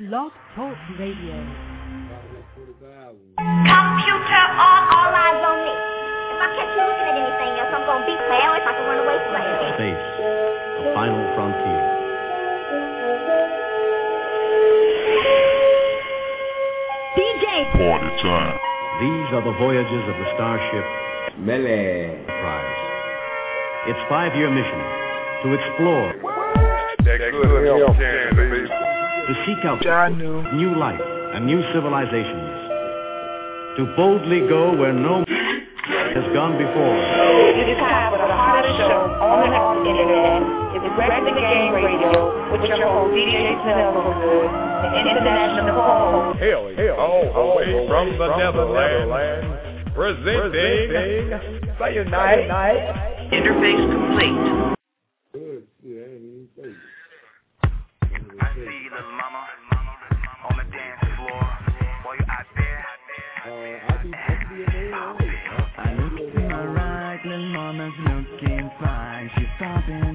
Blog Talk Radio. Computer on, all eyes on me. If I catch you looking at anything else, I'm gonna beat my ass. I can run away from it. Space, the final frontier. DJ. Party time. These are the voyages of the starship Enterprise. Its 5-year mission to explore, to seek out new life and new civilizations, to boldly go where no has gone before. It is time for the hottest show on the internet. It's Regular Game Radio with your host DJ Snellgood, the international co-host. Hail, all the way from the Netherlands, presenting Sayonara. Interface complete. I see you, little mama, on the dance floor. While you out there, I look to my right, little mama's looking fine. She's popping.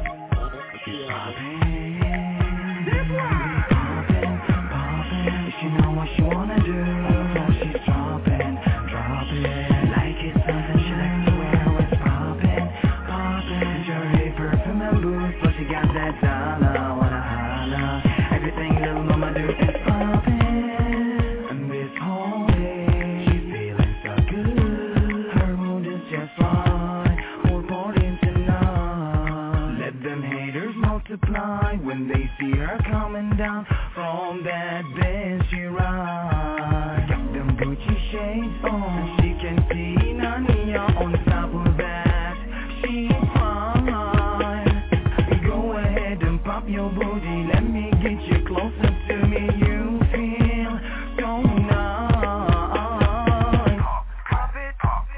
She know what she wanna do, so she's dropping. Like it's something she likes to wear. What's popping. Jewelry, perfume and boots, but she got that dollar. Wanna holla. Everything little mama do is popping. And this whole day, she's feeling so good. Her mood is just fine. Whole party tonight. Let them haters multiply when they see her coming down from that bench she rides. Got them Gucci shades on, she can see Narnia on top of that. She's fine. Go ahead and pop your booty, let me get you closer to me. You feel so nice. Pop it.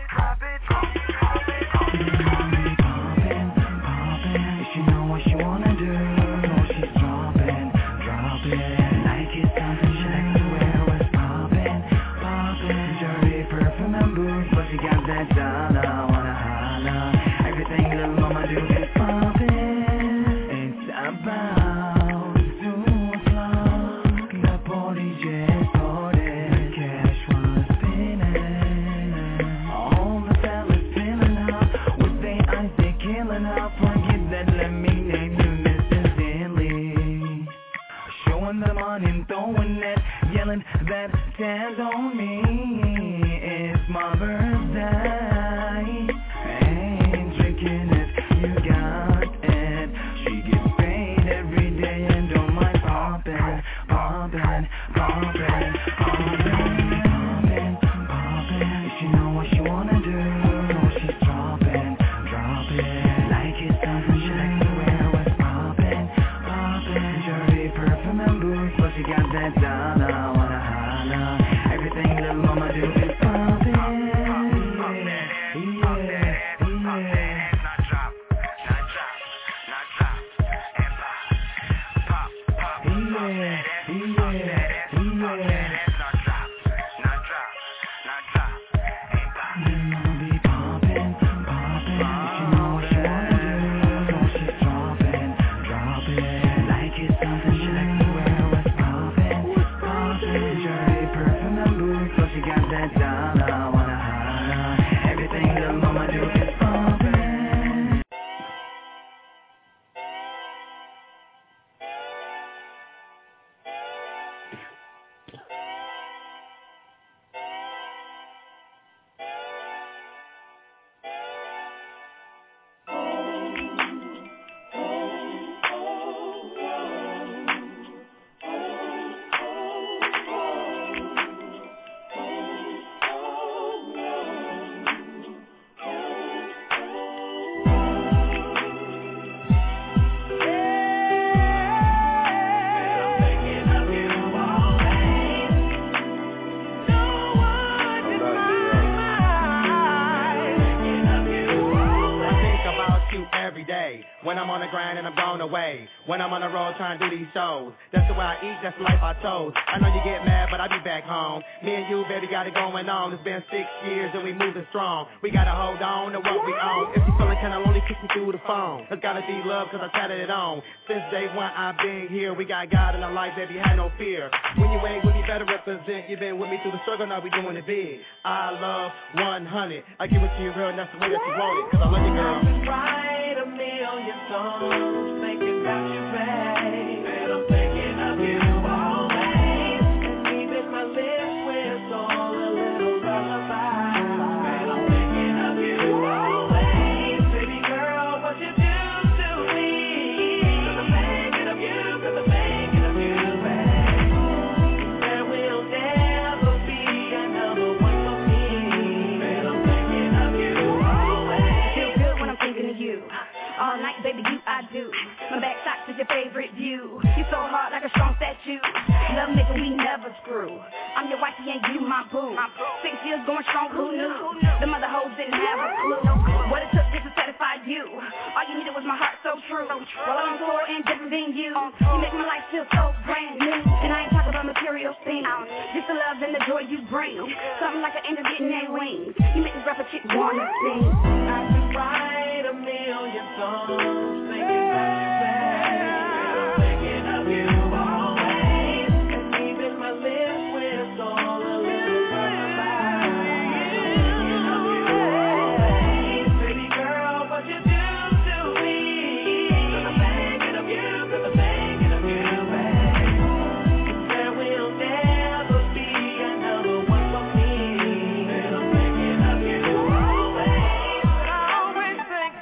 Poppin'. She know what she wanna do, so she's dropping. Like it's something she likes to wear. What's poppin'. Jewelry, perfume and boots, but she got that dollar. Wanna holla. Everything little mama do is poppin'. It's about 2 o'clock. The party just started. The cash was spinning. All the fellas feeling up. With their eyes they killing up. Forget that, let me name you Mr. Dilly. Showing the money and throwing it, yelling that stand on me. It's my birthday. Ain't drinking if you got it. She gets paid every day and don't mind poppin'. She know what she wanna do, so she's dropping. Like it's something she likes to wear. What's poppin'. Jewelry, perfume and boots, but she got that dollar. Wanna holla. Everything little mama do is poppin'. the way. When I'm on the road trying to do these shows, that's the way I eat, that's the life I chose. I know you get mad, but I be back home. Me and you, baby, got it going on. It's been 6 years and we moving strong. We gotta hold on to what we own. If you feeling kinda lonely, kiss me through the phone. It's gotta be love, cause I tatted it on. Since day one, I've been here. We got God in our life, baby, had no fear. When you ain't with me, better represent. You been with me through the struggle, now we doing it big. I love 100. I give it to you, girl, and that's the way that you want it. Cause I love you, girl. I can write a million songs, thinking about you, babe. And I'm thinking of you always. And even my lips whistle a little lullaby. And I'm thinking of you always. Baby girl, what you do to me? Cause I'm thinking of you, cause I'm thinking of you, babe. There will never be another one for me. And I'm thinking of you always. Feel good when I'm thinking of you. All night, baby, you I do. My back shots is your favorite view. You so hard like a strong statue. Love making, we never screw. I'm your wifey and you my boo. 6 years going strong, who knew? The mother hoes didn't have a clue. What it took just to satisfy you. All you needed was my heart so true. While I'm on tour and different venues, you make my life feel so brand new. And I ain't talking about material things. Just the love and the joy you bring. Something like an angel getting their wings. You make this rapper chick wanna sing. I can write a million songs, thinking about you, babe. I'm thinking of you always. And even my lips whistle a little lullaby. I'm thinking of you always. Baby girl, what you do to me? Cause I'm thinking of you, cause I'm thinking of you, babe. There will never be another one for me. And I'm thinking of you always. I always think,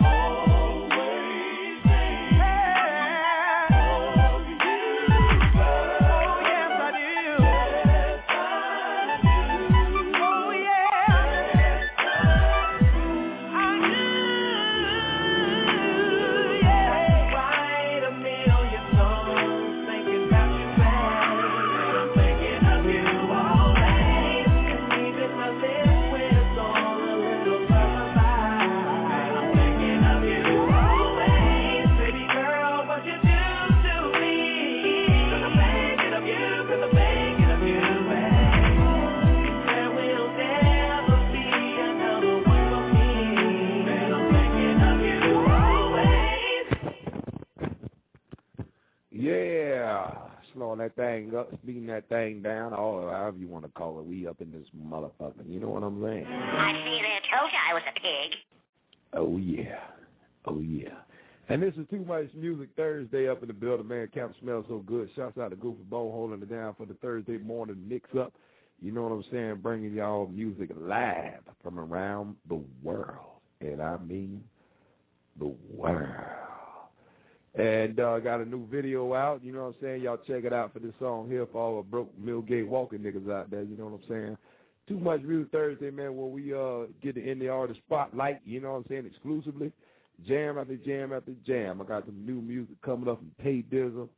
slowing that thing up, speeding that thing down, or however you want to call it. We up in this motherfucker. You know what I'm saying? I see that. Told you I was a pig. Oh, yeah. Oh, yeah. And this is Too Much Music Thursday up in the building, man. Camp smells so good. Shouts out to Goofy Bone holding it down for the Thursday morning mix-up. You know what I'm saying? Bringing y'all music live from around the world. And I mean the world. And got a new video out. You know what I'm saying? Y'all check it out for this song here for all the broke Millgate walking niggas out there. You know what I'm saying? Too Much Music Thursday, man, where we get the indie artist spotlight. You know what I'm saying? Exclusively. Jam after jam after jam. I got some new music coming up from Tay Dizzle,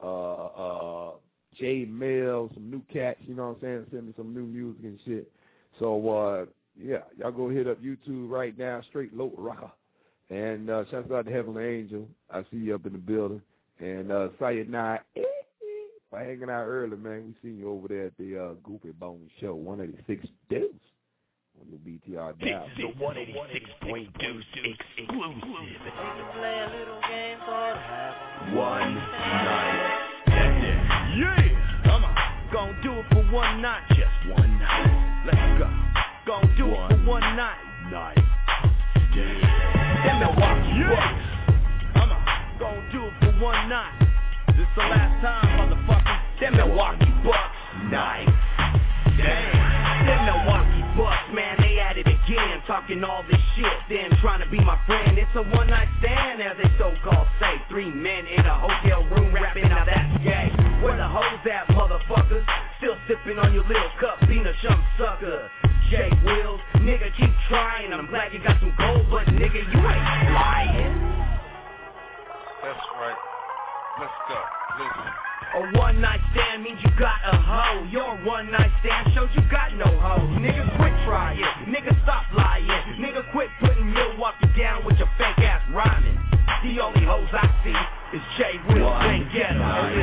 J Mel, some new cats, you know what I'm saying? Send me some new music and shit. So, yeah, y'all go hit up YouTube right now, Straight Low Rocker. And shouts out to Heavenly Angel. I see you up in the building. And Sayonara for hanging out early, man. We seen you over there at the Goofy Bone Show, 186 Deuce. On the BTR dial. This is the 186.2 exclusive. Play a little game called One night. That's it. Yeah. Come on. Gonna do it for one night. Just one night. Let's go. Gonna do it for one night. Yeah. Them Milwaukee Bucks. Come on. Gonna do it for one night. This the last time, motherfucker. Them Milwaukee Bucks. Nice. Damn. Them Milwaukee Bucks, man, they at it again, talking all this shit, then trying to be my friend. It's a one-night stand, as they so-called say. 3 men in a hotel room rapping, now that's gay. Where the hoes at, motherfuckers? Still sipping on your little cup, being a chump sucker. Jay Wills, nigga, keep trying. I'm glad you got some gold, but nigga, you ain't lying. That's right. Let's go. Listen. A one-night stand means you got a hoe. Your one-night stand shows you got no hoes. Nigga, quit trying. Nigga, stop lying. Nigga, quit putting Milwaukee down with your fake-ass rhyming. The only hoes I see is Jay Will and Ghetto.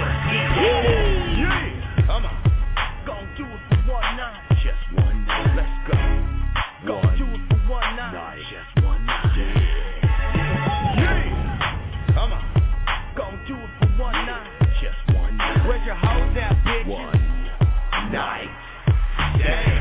Yeah, come on. Gon' do it for one night. Just one night. Let's go. Gon' do it for one night. Just one night. Yeah, come on. Gon' do it for one night. Just one night. Where's your hoes at, bitch? One night. Damn.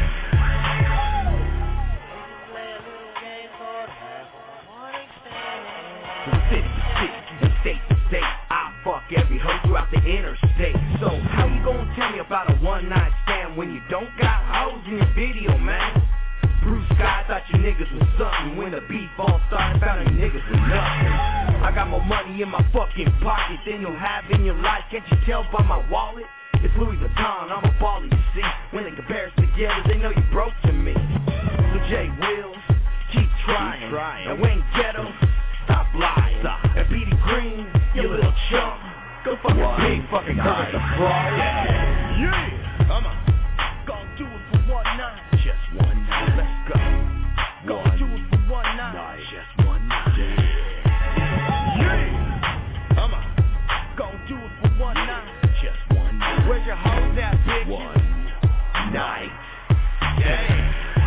From city to city and state to state, I fuck every hoe throughout the interstate. So how you gonna tell me about a one-night stand when you don't got hoes in your video, man? Bruce Scott thought you niggas was something. When the beef all started, found you niggas was nothing. I got more money in my fucking pocket than you'll have in your life. Can't you tell by my wallet? It's Louis Vuitton, I'm a baller, you see. When they compare us together, they know you broke to me. So Jay Wills, keep trying. And when Ghetto, stop lying. And BD Green, you little chump. Go fuck a big fucking girl, the fraud. Yeah, come on. Gon' do it for one night. Just one night. Let's go. Gon' do it for one night. Just one night. Yeah, come on. Gon' do it for one night. Just one night. Where's your hoes at, bitch? One night. Yeah.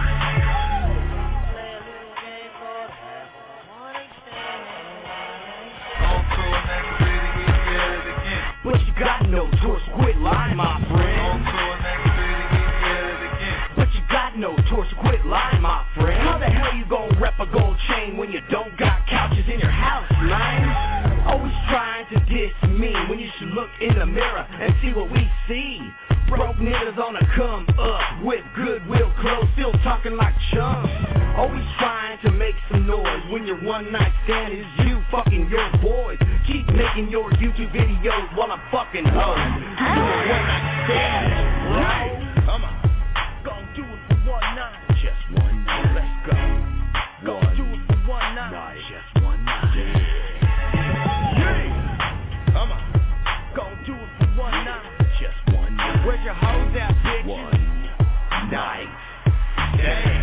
But you got no choice, quit lying, my friend. But you got no choice, quit lying, my friend. How the hell you gon' rep a gold chain when you don't got couches in your house, man? Always trying to diss me when you should look in the mirror and see what we see. Broke niggas on a come up with Goodwill clothes, still talking like chumps. Always trying to make some noise when your one night stand is you fucking your boys. Keep making your YouTube videos while I'm fucking hoes. One night stand, right? Come on, gon' do it for one night. Just one night, let's go. Gon' do it for one night. Just one night. Yeah, come on, gon' do it for one night. Just one night. Where's your hoes at, bitch? One night. Damn.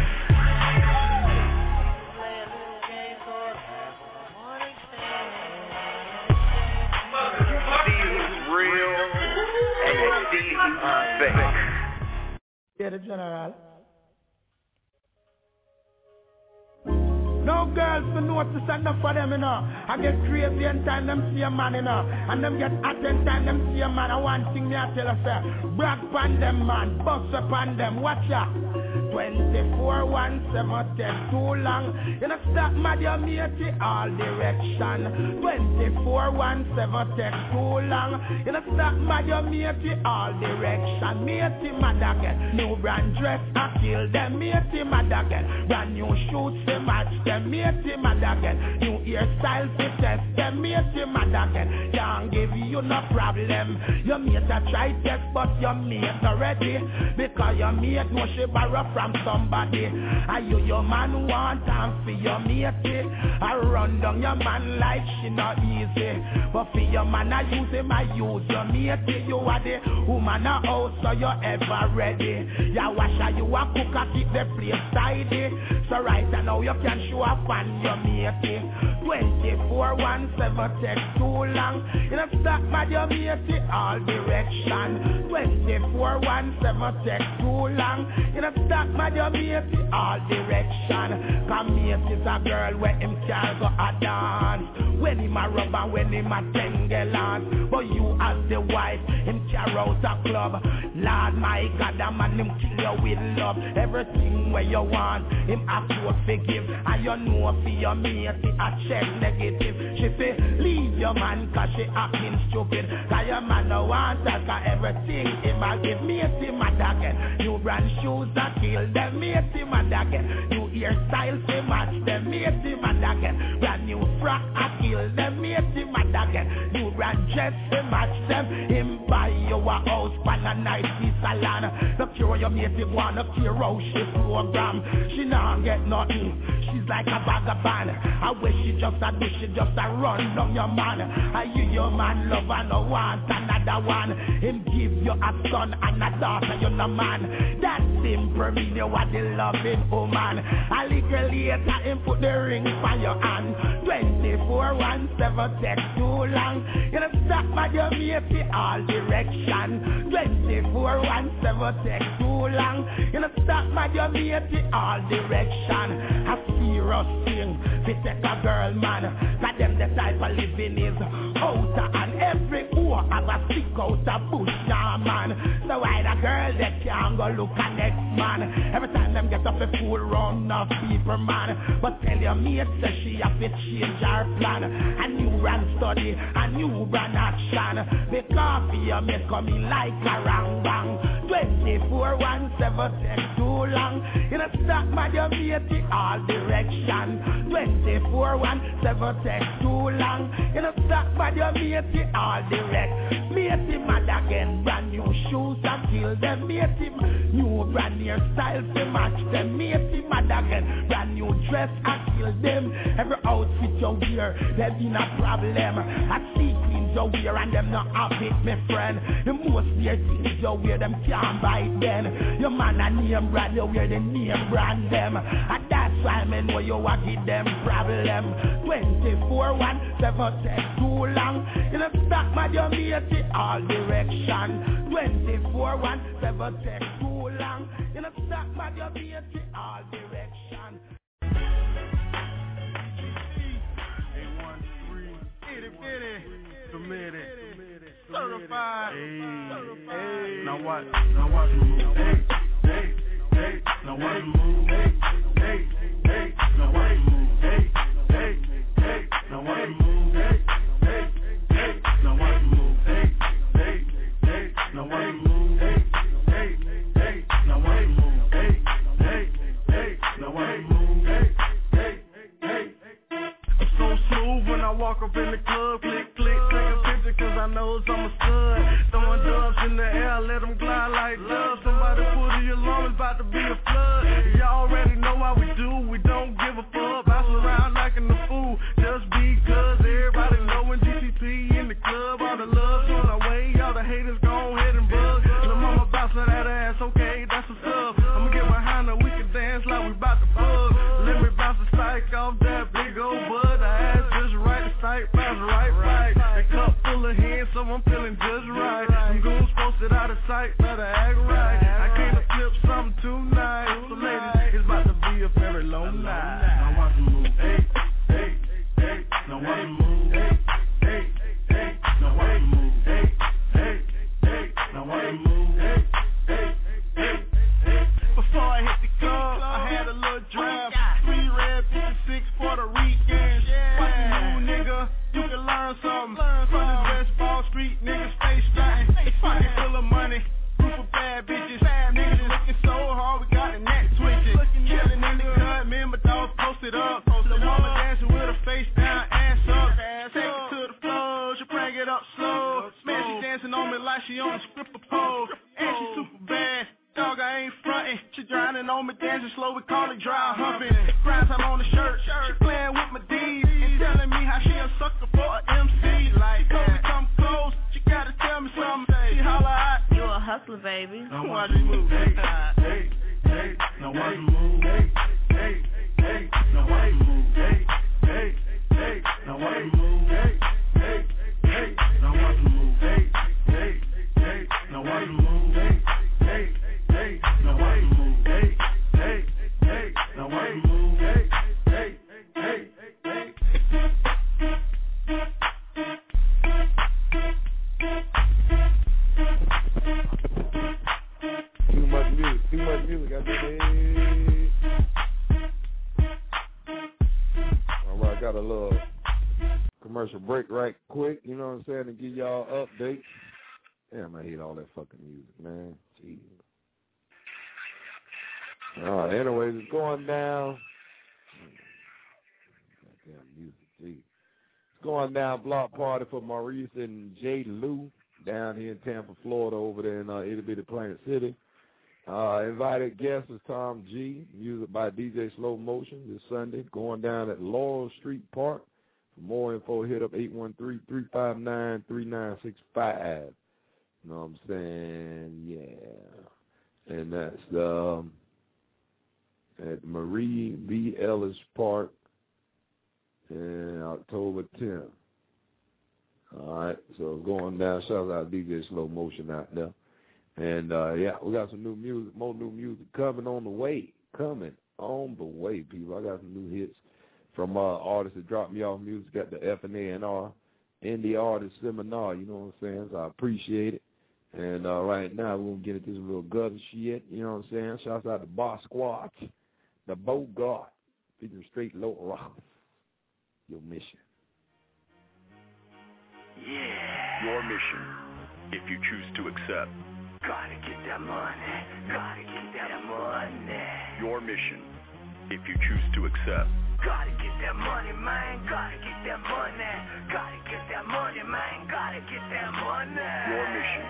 Yeah, the general. No girls for notice enough for them, you know. I get crazy anytime them see a man, you know. And them get hot anytime them see a man. And one thing me I tell us, brag pan them, man. Bust up on them, watch ya. 24/17 take too long. You know stop mad your matey all direction. 24/17 take too long. You know stop mad your matey all direction. Matey mad again. New brand dress I kill them. Matey mad again. Brand new shoes to match them. Matey mad again. New hairstyle to test them. Matey mad again. Can't give you no problem. Your mate a try test but your mate already. Because your mate know she borrow from somebody. Are you your man want and for your matey? I run down your man like she not easy. But for your man I use him, I use your matey. You are the woman a house so you ever ready. Ya washer, you a cook and keep the place tidy. So right now you can show up on your matey. 24/17 take too long. You know stop mad your matey all direction. 24/17 take too long. You know stop mad your matey all direction. Cause matey's a girl where him can't go a dance. When him a rub and when him a tangle on. But you as the wife, him carry out a club. Lord my God, that man him kill you with love. Everything where you want, him have to forgive. And you know for your matey a check negative. She say leave your man cause she acting stupid. Cause your man no want that. Cause everything him a give matey mad again. New brand shoes that kill them matey mad again. New hairstyle to match them matey mad again. Brand new frock I kill them matey mad again. New brand dress to match them. Him buy you a house pan a nice piece of land. The cure your matey wanna cure how she program. She not get nothing. She's like a vagabond. I wish she just a do, she just a run down your man. I you your man love and no want another one. Him give you a son and a daughter, you no man. That simple mean you are the loving woman. A little later him put the ring on your hand. 24-17 text too long. You know stop my your mate all direction. 24-17 text too long. You know stop my your mate all direction. A serious thing, we take a girl man. Cause them the type of living is outer and every who have a stick out a bush man. So why the girl that can't go look at next man? Every time them get up a full round of people man. But tell your mate that she have to change her plan. A new brand study, a new brand action. Because your mate coming like a rang bang. 24-17 take too long. You know stop my your mate all direction. 24-17 take too long. You know stop my your mate all direct. Mate him mad again, brand new shoes and kill them. Mate him new brand new style to match them. Mate him mad again, brand new dress and kill them. Every outfit you wear, there been a problem. A sequins you wear and them not have it, my friend. The most weird things you wear, them can't buy then. Your man a name brand, you wear the name brand them. And that's why me know you want give them problem. 24-17 take too long. You know stop my your mate all direction. 24-17 take too long. You know stop my your mate all direction. Committed, certified. Now watch me move. Now watch me move. Now watch me move. Now watch me move. Now watch me move. Now watch me move. Now watch me move. Now watch me move. Now watch me move. I'm so smooth when I walk up in the club. Click, click, take a picture cause I know I'm a stud. Throwing dubs in the air, let them glide like doves. Somebody pull the alarm, it's about to be a flood. Y'all already know how we do, we don't give a fuck. Bounce around acting the fool, just because everybody knowin' GCP in the club. All the love's on our way, all the haters go ahead and bug. The mama bouncing that ass, okay, that's what's up. I'ma get behind her, we can dance like we about to bug. Let me bounce the psych off that big old bud. The ass just right, the sight bounce right. The cup full of hands, so I'm feeling just right. Some goons posted out of sight, better act right. I came to flip something tonight. So ladies, it's about to be a very long night. Now watch me move, hey. Now watch me move, hey. Now watch me move, hey. Now watch me move, hey. Before I hit the club, I had a little drive. 3 red, 56 Puerto Ricans. Watch me move, nigga. You can learn something from this West Wall Street niggas face stunting. Pocket full of money, group of bad bitches. Niggas looking so hard, we got the neck twitching. Chillin' in the cut, me and my dogs posted up. The mama dancing with her face down, ass up. Take it to the floor, she bring it up slow. Man, she dancing on me like she on a stripper pole. And she super bad. Dog, I ain't frontin'. She drowning on me, dancing slow, we call it dry humping. Grind time on the shirt, she playing with my D's and telling me how she a sucker for a MC. Like, told me come close, she gotta tell me something. She holla out, you a hustler, baby. Now watch me move, hey. Now watch me move, hey. Now watch me move, hey. Now watch me move, hey. Now watch me move, hey. Now watch me move, hey. Now watch me move, hey. Now watch me move, hey. Too much music, I did it. Alright, got a little commercial break right quick, you know what I'm saying, to give y'all updates. Damn, I hate all that fucking music, man. Jeez. Alright, anyways, it's going down. Goddamn music, jeez. It's going down, block party for Maurice and J. Lou down here in Tampa, Florida, over there in Itty Bitty Planet City. Invited guest is Tom G. Music by DJ Slow Motion this Sunday, going down at Laurel Street Park. For more info, hit up 813-359-3965. You know what I'm saying? Yeah. And that's at Marie B. Ellis Park and October 10th. All right, so it's going down. Shout out to DJ Slow Motion out there. And, we got some new music, more new music coming on the way. People. I got some new hits from artists that dropped me off music at the FNANR Indie Artist Seminar, you know what I'm saying? So I appreciate it. And right now we're going to get into some little gutter shit, you know what I'm saying? Shouts out to Boss Squatch, the Bogart, featuring Straight Low Rock. Your mission. Yeah. Your mission, if you choose to accept. Gotta get that money. Gotta get that money. Your mission, if you choose to accept. Gotta get that money, man. Gotta get that money. Gotta get that money, man. Gotta get that money. Your mission,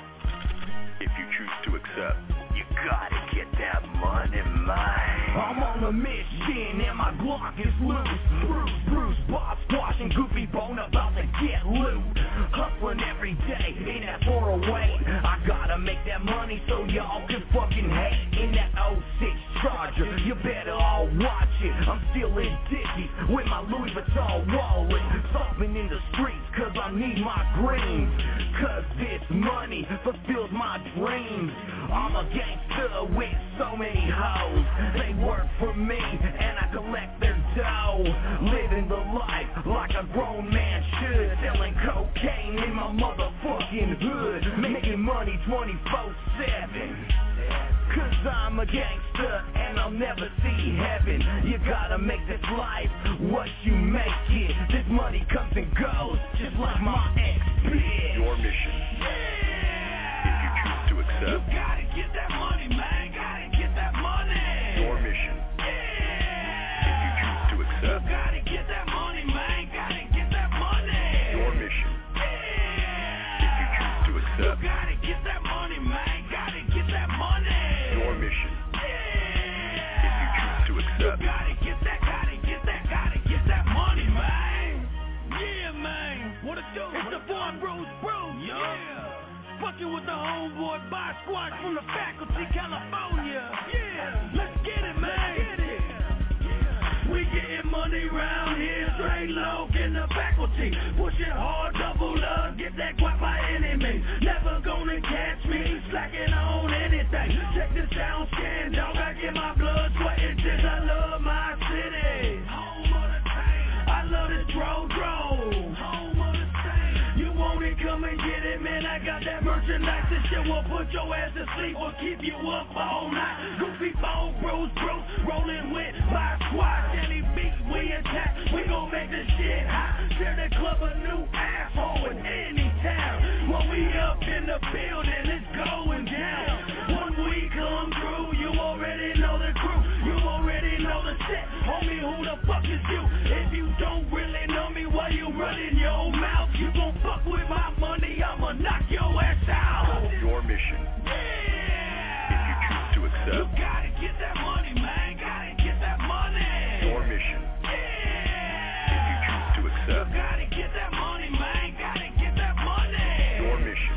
if you choose to accept. You gotta get that money, man. I'm on a mission and my Glock is loose. Bruce, Bob Squash and Goofy Bone about to get loot. Hustling every day in that 408. I gotta make that money so y'all can fucking hate. In that 06 Charger, you better all watch it. I'm still in Dickies with my Louis Vuitton wallet. Stomping in the streets cause I need my greens. Cause this money fulfills my dreams. I'm a gangster with so many hoes. They work for me and I collect their dough. Living the life like a grown man should. Selling cocaine in my motherfucking hood. Making money 24/7. Cause I'm a gangster and I'll never see heaven. You gotta make this life what you make it. This money comes and goes just like my ex-bitch. Your mission, if you choose to accept. You gotta get that money, man. Gotta get that money. Your mission, if you choose to accept. You gotta get that money, man. Gotta get that money. Your mission, if you choose to accept. You gotta get that money, man. Gotta get that money. Your mission, if you choose to accept. You gotta get that money, man. Yeah, man. What it do? It's the boy Bruce. Yeah. Fucking with the homeboy Boss Squatch from the faculty, California. Yeah. Let's get it, man. We getting money round here, straight low in the faculty. Pushing hard, double up, get that guap by any means. Never gonna catch me slacking on anything. Check this down, scan, dog. I get my blood, sweat, and tears. I love my city. Home of the tank. I love this dro. Home of the tank. You want it, come and get it, man. I got that merchandise. This shit will put your ass to sleep or keep you up all night. Goofy Bone, Bruce, rolling with my squad. Any beat we attack, we gon' make this shit hot. Share the club a new asshole in any town. When we up in the building, it's going down. When we come through, you already know the crew. You already know the set. Homie, who the fuck is you? If you don't really know me, why you running your mouth? You gon' fuck with my money, I'ma knock your ass out. Your mission, if you choose to accept. You gotta get that money, man. Gotta get that money. Your mission, if you choose to accept. You gotta get that money, man. Gotta get that money. Your mission,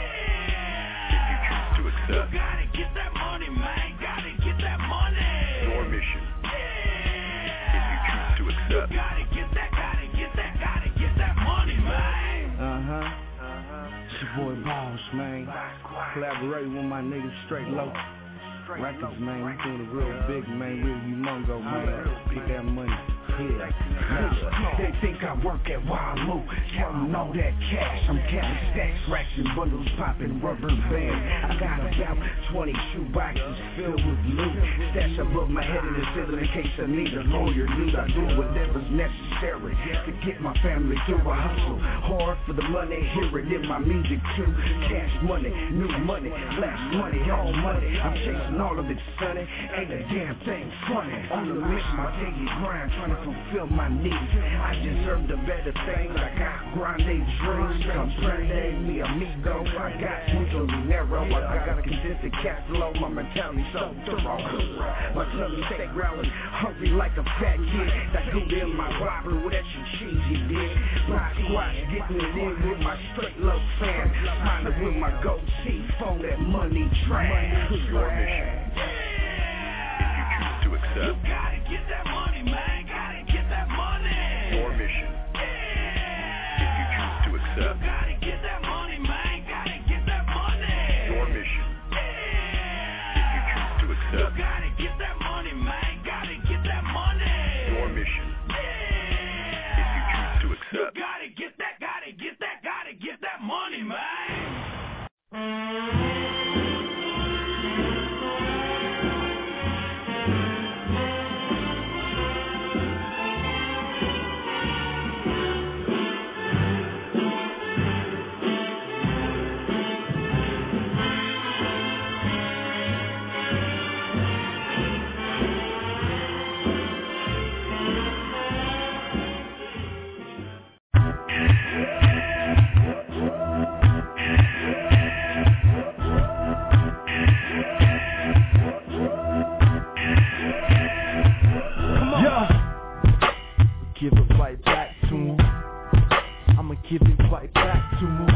if you choose to accept. You gotta get that money, man. Gotta get that money. Your mission, if you choose to accept. You gotta get that money, man. It's your boy Boss, man. Collaborating with my niggas Straight Low Records, man. We doing it real big, man. Real humongo, man. Get that money. Yeah. They think I work at Walmart, counting all that cash. I'm counting stacks, racks and bundles, popping rubber bands. I got about 20 shoe boxes filled with loot. Stash above my head in the ceiling in case I need a lawyer. I do whatever's necessary to get my family through. I hustle hard for the money, hear it in my music too. Cash money, new money, flash money, all money. I'm chasing all of it, sonny. Ain't a damn thing funny. On the mission, my daily grind, trying to fulfill my needs. I deserve the better things. I got grande dreams. Comprende mi amigo. I got mucho dinero. I got a consistent cash flow. My mentality so thorough. My tummy stay growling, hungry like a fat kid. That good in my robber with that shit cheesy dick. My squat's getting it in with my straight low fan. Smiling with my gold teeth on that money train. Your mission, if you choose to accept. You gotta get that money, man. Gotta get that money. accept. Gotta get that money, man. Gotta get that money. Your mission. If you choose to accept. Gotta get that money, man. Gotta get that money. Your mission. If you choose to accept. Gotta get that, gotta get that, gotta get that money, man. Give it right back to him. I'ma give it right back to him.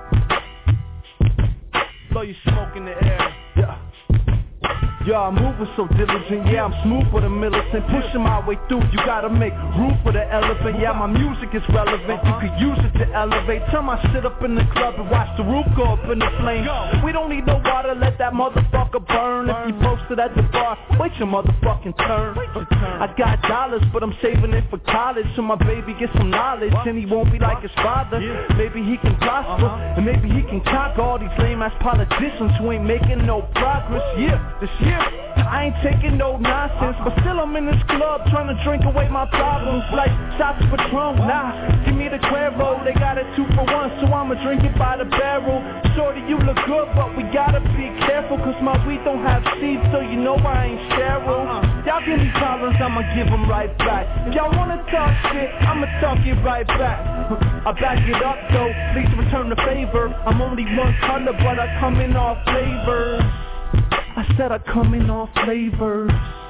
Blow your smoke in the air. Yeah. Yo, I'm moving so diligent, yeah, I'm smooth for the militant. Pushing my way through, you gotta make room for the elephant. Yeah, my music is relevant, you could use it to elevate. Turn my shit up in the club and watch the roof go up in the flames. We don't need no water, let that motherfucker burn. If you posted at the bar, wait your motherfucking turn. I got dollars, but I'm saving it for college, so my baby gets some knowledge, and he won't be like his father. Maybe he can prosper, and maybe he can conquer all these lame ass politicians who ain't making no progress. Yeah, this year I ain't taking no nonsense, but still I'm in this club trying to drink away my problems like shots of Patron. Nah, give me the Cuervo, they got it 2 for 1, so I'ma drink it by the barrel. Shorty, you look good, but we gotta be careful, cause my weed don't have seeds, so you know I ain't Cheryl. Y'all give me problems, I'ma give them right back. If y'all wanna talk shit, I'ma talk it right back. I back it up though, please return the favor. I'm only one color, but I come in all flavors. I said I come in all flavors.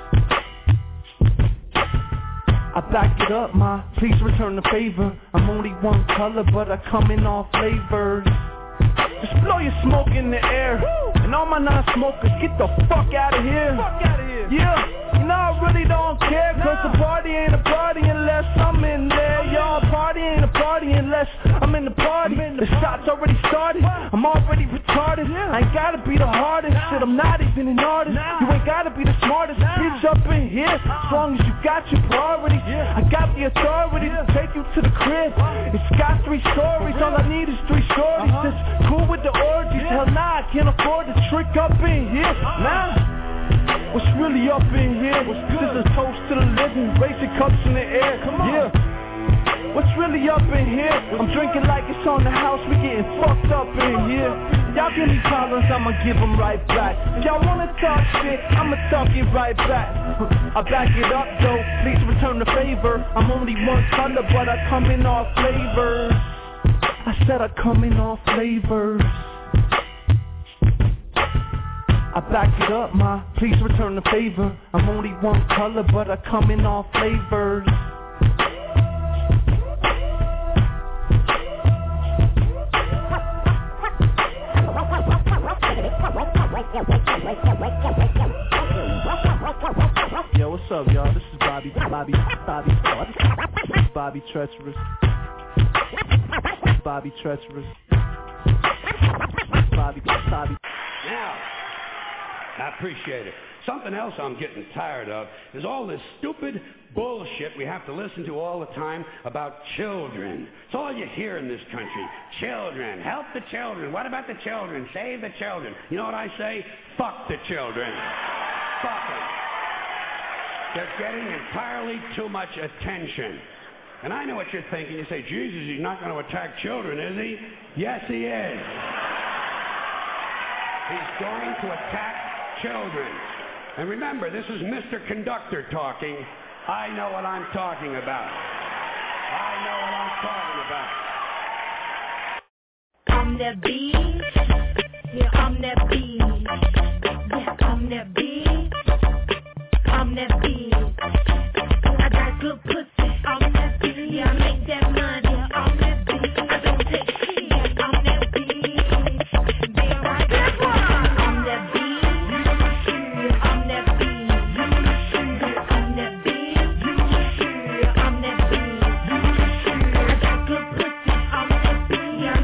I back it up, ma, please return the favor. I'm only one color, but I come in all flavors. Just blow your smoke in the air. And all my non-smokers, get the fuck out of here. Yeah, you know I really don't care, cause the party ain't a party unless I'm in there. Y'all, party ain't a party unless I'm in the party. The shots already started, I'm already retarded. I ain't gotta be the hardest, shit, I'm not even an artist. You ain't gotta be the smartest bitch up in here, as long as you got your priorities. I got the authority to take you to the crib. It's got 3 stories, all I need is 3 stories. It's cool with the orgies, hell nah, I can't afford to trick up in here. Nah. What's really up in here? This is a toast to the living, raising cups in the air. Yeah. What's really up in here? I'm drinking like it's on the house, we getting fucked up in here. Y'all give me problems, I'ma give them right back. If y'all wanna talk shit, I'ma talk it right back. I back it up though, please return the favor. I'm only one color, but I come in all flavors. I said I come in all flavors. I back it up, ma, please return the favor. I'm only one color, but I come in all flavors. Yo, what's up, y'all? This is Bobby Treacherous. Bobby Treacherous. Bobby. Now, I appreciate it. Something else I'm getting tired of is all this stupid bullshit we have to listen to all the time about children. It's all you hear in this country. Children. Help the children. What about the children? Save the children. You know what I say? Fuck the children. Fuck them. They're getting entirely too much attention. And I know what you're thinking. You say, Jesus, he's not going to attack children, is he? Yes, he is. He's going to attack children. And remember, this is Mr. Conductor talking. I know what I'm talking about. I know what I'm talking about. I'm that beat. Yeah, I'm that beat. Yeah, I'm that beat. I'm that beat. I got good pussy. I'm that beat. Yeah, I make that money. I'm that beat. I don't take shit. I'm that beat. Damn right. I'm that beat. I'm that beat. I'm that beat. I'm that beat. I got good pussy. I'm that beat. Yeah, I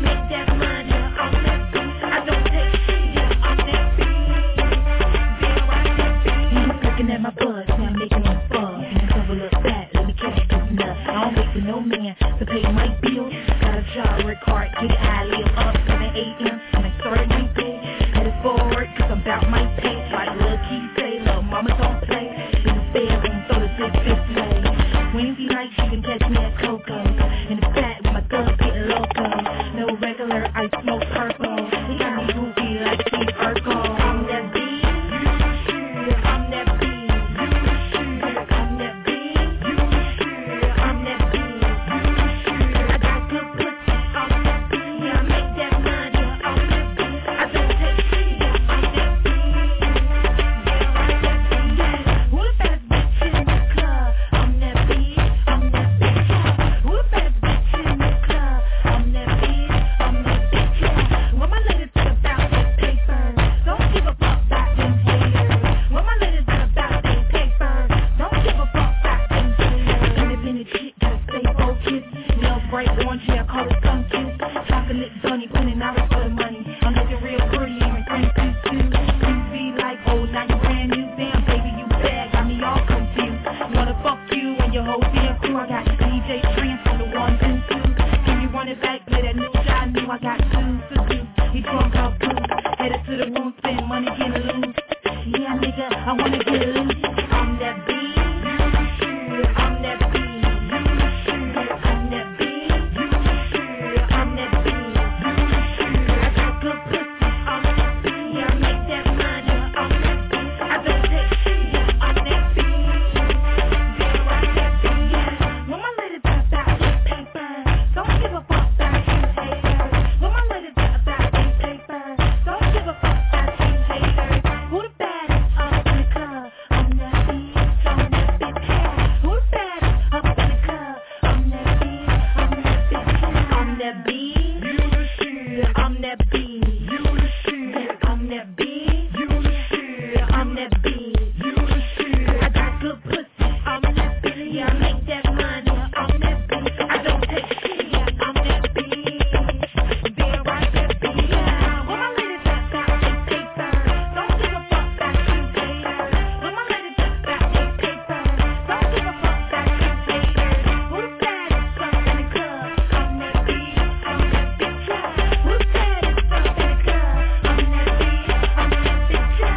won't spend money, get loose. Yeah, nigga, I wanna get loose. I'm that beat. I'm that beat. I'm that beat. I'm that beat. I got good pussy. I'm that beat. I make that money. I'm that beat. I don't take shit. I'm that beat. Yeah, I'm that beat. When my lady drops out in paper, don't give a fuck about you haters. When my lady drops out in paper, don't give a fuck about you haters. Who the baddest up in the club? I'm that beat. I'm that big cat. Who the baddest up in the club? I'm that beat. I'm that big cat. I'm that beat. You the shit. I'm that beat. You the shit. I'm that beat. You the shit. I'm that beat. You the shit. I got good pussy. I'm that beat. Yeah, I make that money. I'm that beat. I don't take shit. I'm that beat. There right that beat. When my lady drops out in paper, don't give a fuck about you haters. When my lady drops out in paper, don't give a fuck about you haters. Who the baddest up in the club? I'm that beat. I'm that big cat. Who the baddest up in the club? I'm that beat. I'm that big cat.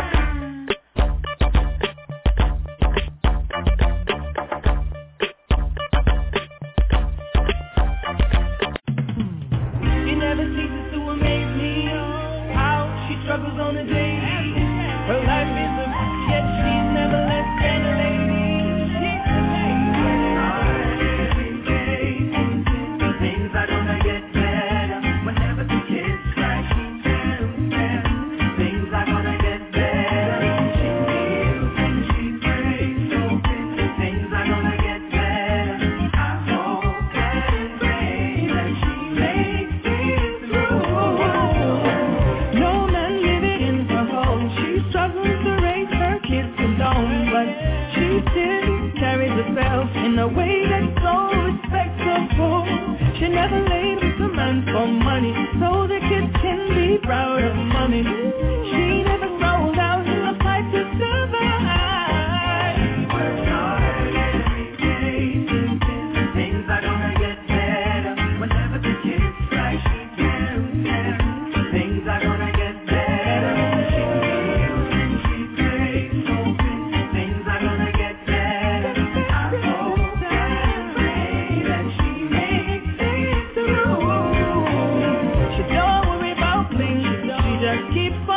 She never ceases to amaze me. How she struggles on a daily. Her life is a bitch, yet she's never less than a lady. She's a lady. Every day, things are gonna get better. Whenever the kids cry, she tells them things are gonna get better. She kneels and she prays, hoping things are gonna get better. I hope and pray that she makes it through. No man living in her home, she struggles to raise her kids alone, but she still carries herself in a way that's so respectable. She never laid with a man for money, so the kids can be proud of mommy. She never sold out in a fight to survive. She works hard every day, things are gonna get better. Whenever the kids cry, she tells them things are gonna get better. She kneels and she prays, hoping things are gonna get better. I hope and pray that she makes it through. She don't worry about things, she just keeps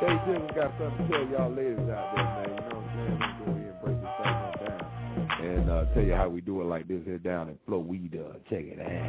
Faye Diggins got something to tell y'all ladies out there, man. You know what I'm saying? Let's go ahead and break this thing on down and tell you how we do it like this here down in Florida. Check it out.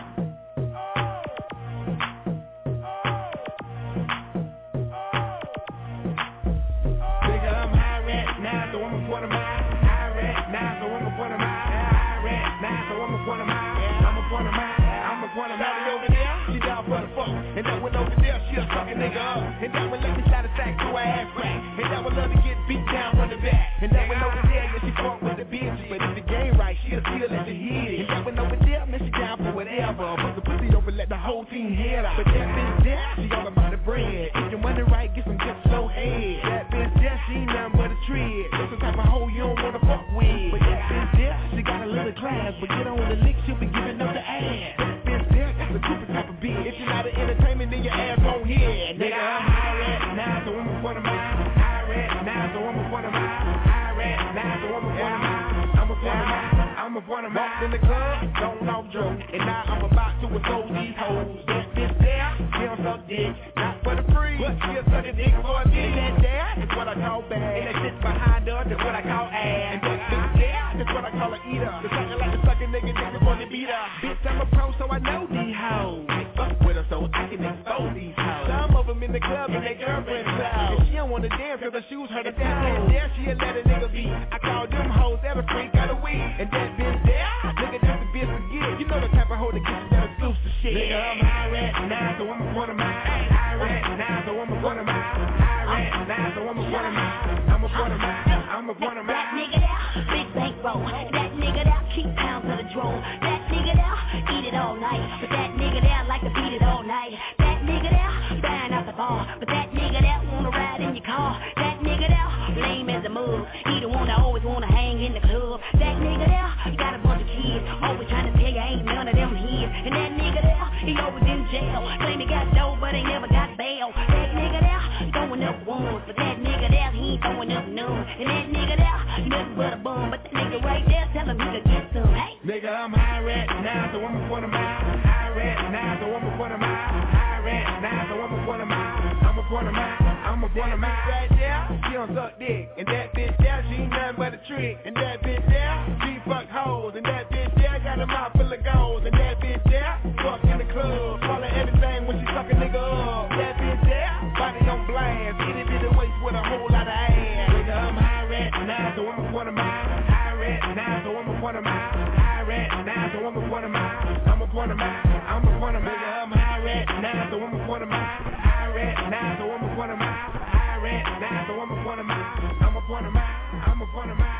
And that one over there, she'll suck a nigga up. And that one let me slide a sack to her ass crack. And that one love to get beat down from the back. And that one over there, yeah, she fuck with the bitch. But if the game right, she'll still let you hit it. And that one over there, man, she down for whatever. Put the pussy over, let the whole team head out. But that bitch there, she all about the bread. If you money right, get some good slow head. That bitch there, she ain't nothing but a tread. That's the type of hoe you don't wanna fuck with. But that bitch there, she got a little class. But get on the lick, she'll be giving up the ass. That bitch there, that's a super type of bitch. If you're not an entertainment, then your ass won't hear. Nigga, I'm high red now, so I'm a point of mine. High red now, so I'm a point of mine. High red now, so I'm a point of mine. I'm a point of mine. I'm a point of mine. Walked in the club, don't off joke. And now I'm about to expose these hoes. That bitch there, she don't suck dick. Not for the free, but she'll suck a dick for a dick. That there, that's what I call bad. And that shit behind her, that's what I call ass. And that bitch there, that's what I call a eater. The sucker like a sucker nigga, nigga want to beat her. Bitch, I'm a pro, so I know these hoes. Fuck with her, so I can expose these hoes. Some of them in the club and they girlfriends out. And she don't wanna dance cause her shoes hurt her down. There she'll let a nigga be. I call them hoes every freak got a weed. And that bitch there, nigga, that's the bitch to get. You know the type of hoe that gets you that exclusive shit. Nigga, I'm high red now, so I'm a point of mine. High red now, so I'm a point of mine. High red now, so I'm a point of mine. I'm a point of mine. I'm a point of mine. That nigga there, big bankroll. That nigga there, keep pounds of the draw. That nigga there, eat it all night. But that nigga there like to beat it all night. That nigga there, buying out the bar. But that nigga there wanna ride in your car. That nigga there, lame as a mug. He the one that always wanna hang in the club. That nigga there, got a bunch of kids. Always trying to tell you ain't none of them his. And that nigga there, he always in jail. Claim he got dough, but ain't never got bail. That nigga there, throwing up ones. But that nigga there, he ain't throwing up none. And that nigga there, nothing but a bum. But that nigga right there, tell him he could get some. Hey, nigga, I'm high red now, so I'm a point of mine. High red now, so I'm a point of mine. High red now, so I'm a point of mine. I'm a point of mine. I'm a point of mine. Right there, she don't suck dick. And that bitch there, she ain't nothing but a trick. And that bitch there, she fuck hoes. And that bitch there, got a mouth full of gold. And that bitch there, fuck in the club. Call her everything when she suck a nigga up. That bitch there, body on blast. Itty bitty waist with a whole lot of ass. Nigga, I'm high red now, so I'm a point of mine. High red now, so I'm a point of mine. High red now, so I'm a point of mine. I'm a point of mine. I'm a point of mine. Nigga, I'm high red now, so I'm a point of mine. High red now, so I'm a point of mine. High red now, so I'm a point of mine. I'm a point of mine. I'm a point of mine.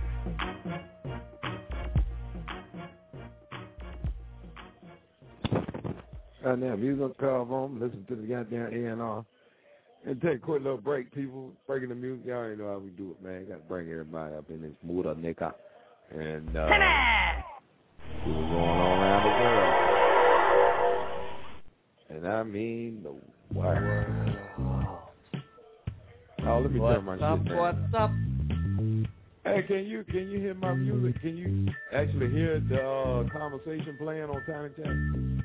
Right now, music call on. Listen to the goddamn A&R. And take a quick little break, people. Breaking the music. Y'all already know how we do it, man. Got to bring everybody up in this mood, nigga. And see what's going on around the world. And I mean the world. Oh, let me turn my shit down. What's up? Hey, can you hear my music? Can you actually hear the conversation playing on Tiny Chat?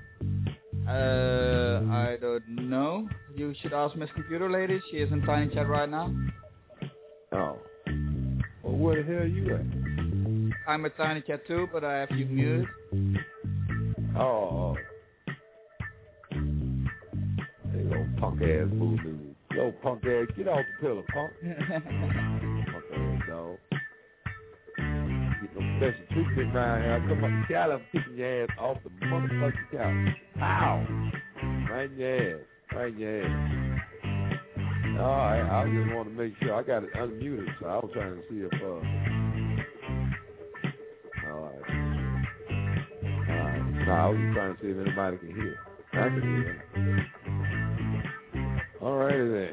I don't know. You should ask Miss Computer Lady. She is in Tiny Chat right now. Oh. Well, where the hell are you at? I'm at Tiny Chat too, but I have you muted. Oh. Hey, old punk ass boo-boo. Yo, punk ass, get off the pillow, punk. Punk ass, dog. Get no special treatment around here. Come on, child, I'm kicking your ass off the motherfucking couch. Pow! Right in your ass. Right in your ass. Alright, I just want to make sure. I got it unmuted, so I was trying to see if, Alright. No, I was just trying to see if anybody can hear. I can hear. Alrighty then.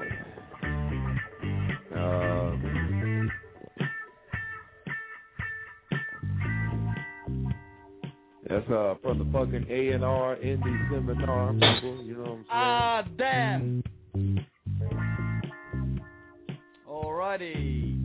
That's from the fucking A&R Indie Seminar, people, you know what I'm saying? Ah, damn. Alrighty.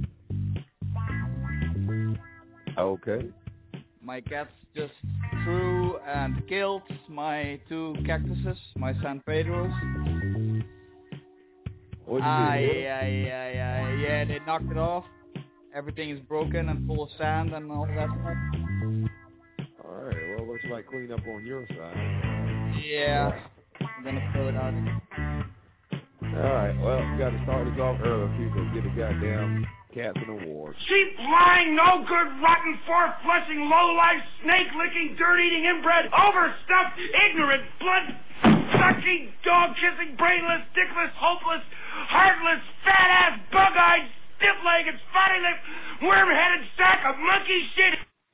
Okay. My cats just threw and killed my 2 cactuses, my San Pedros. Yeah, they knocked it off. Everything is broken and full of sand and all that stuff. Alright, well, looks like clean up on your side. Yeah, I'm gonna throw it out. Alright, well, we gotta start this off early, people. Get a goddamn Captain Award. Cheap, lying, no good, rotten, four-flushing, low-life, snake-licking, dirt-eating, inbred, overstuffed, ignorant, blood-sucking, dog-kissing, brainless, dickless, hopeless, heartless, fat-ass, bug-eyed, stiff-legged, spotty-lipped, worm-headed sack of monkey shit.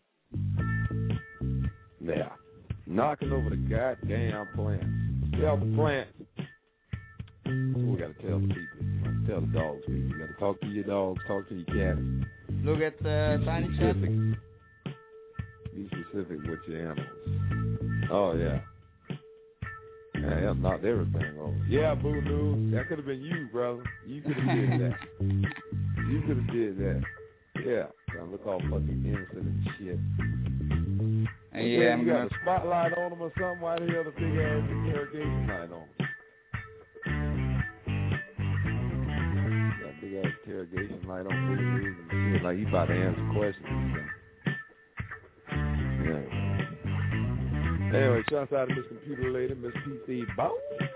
Yeah, knocking over the goddamn plants. Tell the plants. That's what we gotta tell the people. Tell the dogs, people. You gotta talk to your dogs, talk to your cats. Look at Tiny Chat. Be specific with your animals. Oh, yeah. Yeah, that knocked everything over. Yeah, Boo-Doo, that could have been you, brother. You could have did that. You could have did that. Yeah. Trying to look all fucking innocent and shit. Yeah, you got a spotlight on them or something? Why the hell the big ass interrogation light on them? Got a big ass interrogation light on Boo-Doo and shit. Like you about to answer questions. Yeah. Anyway, shouts out to Miss Computer Lady, Miss PC Bow.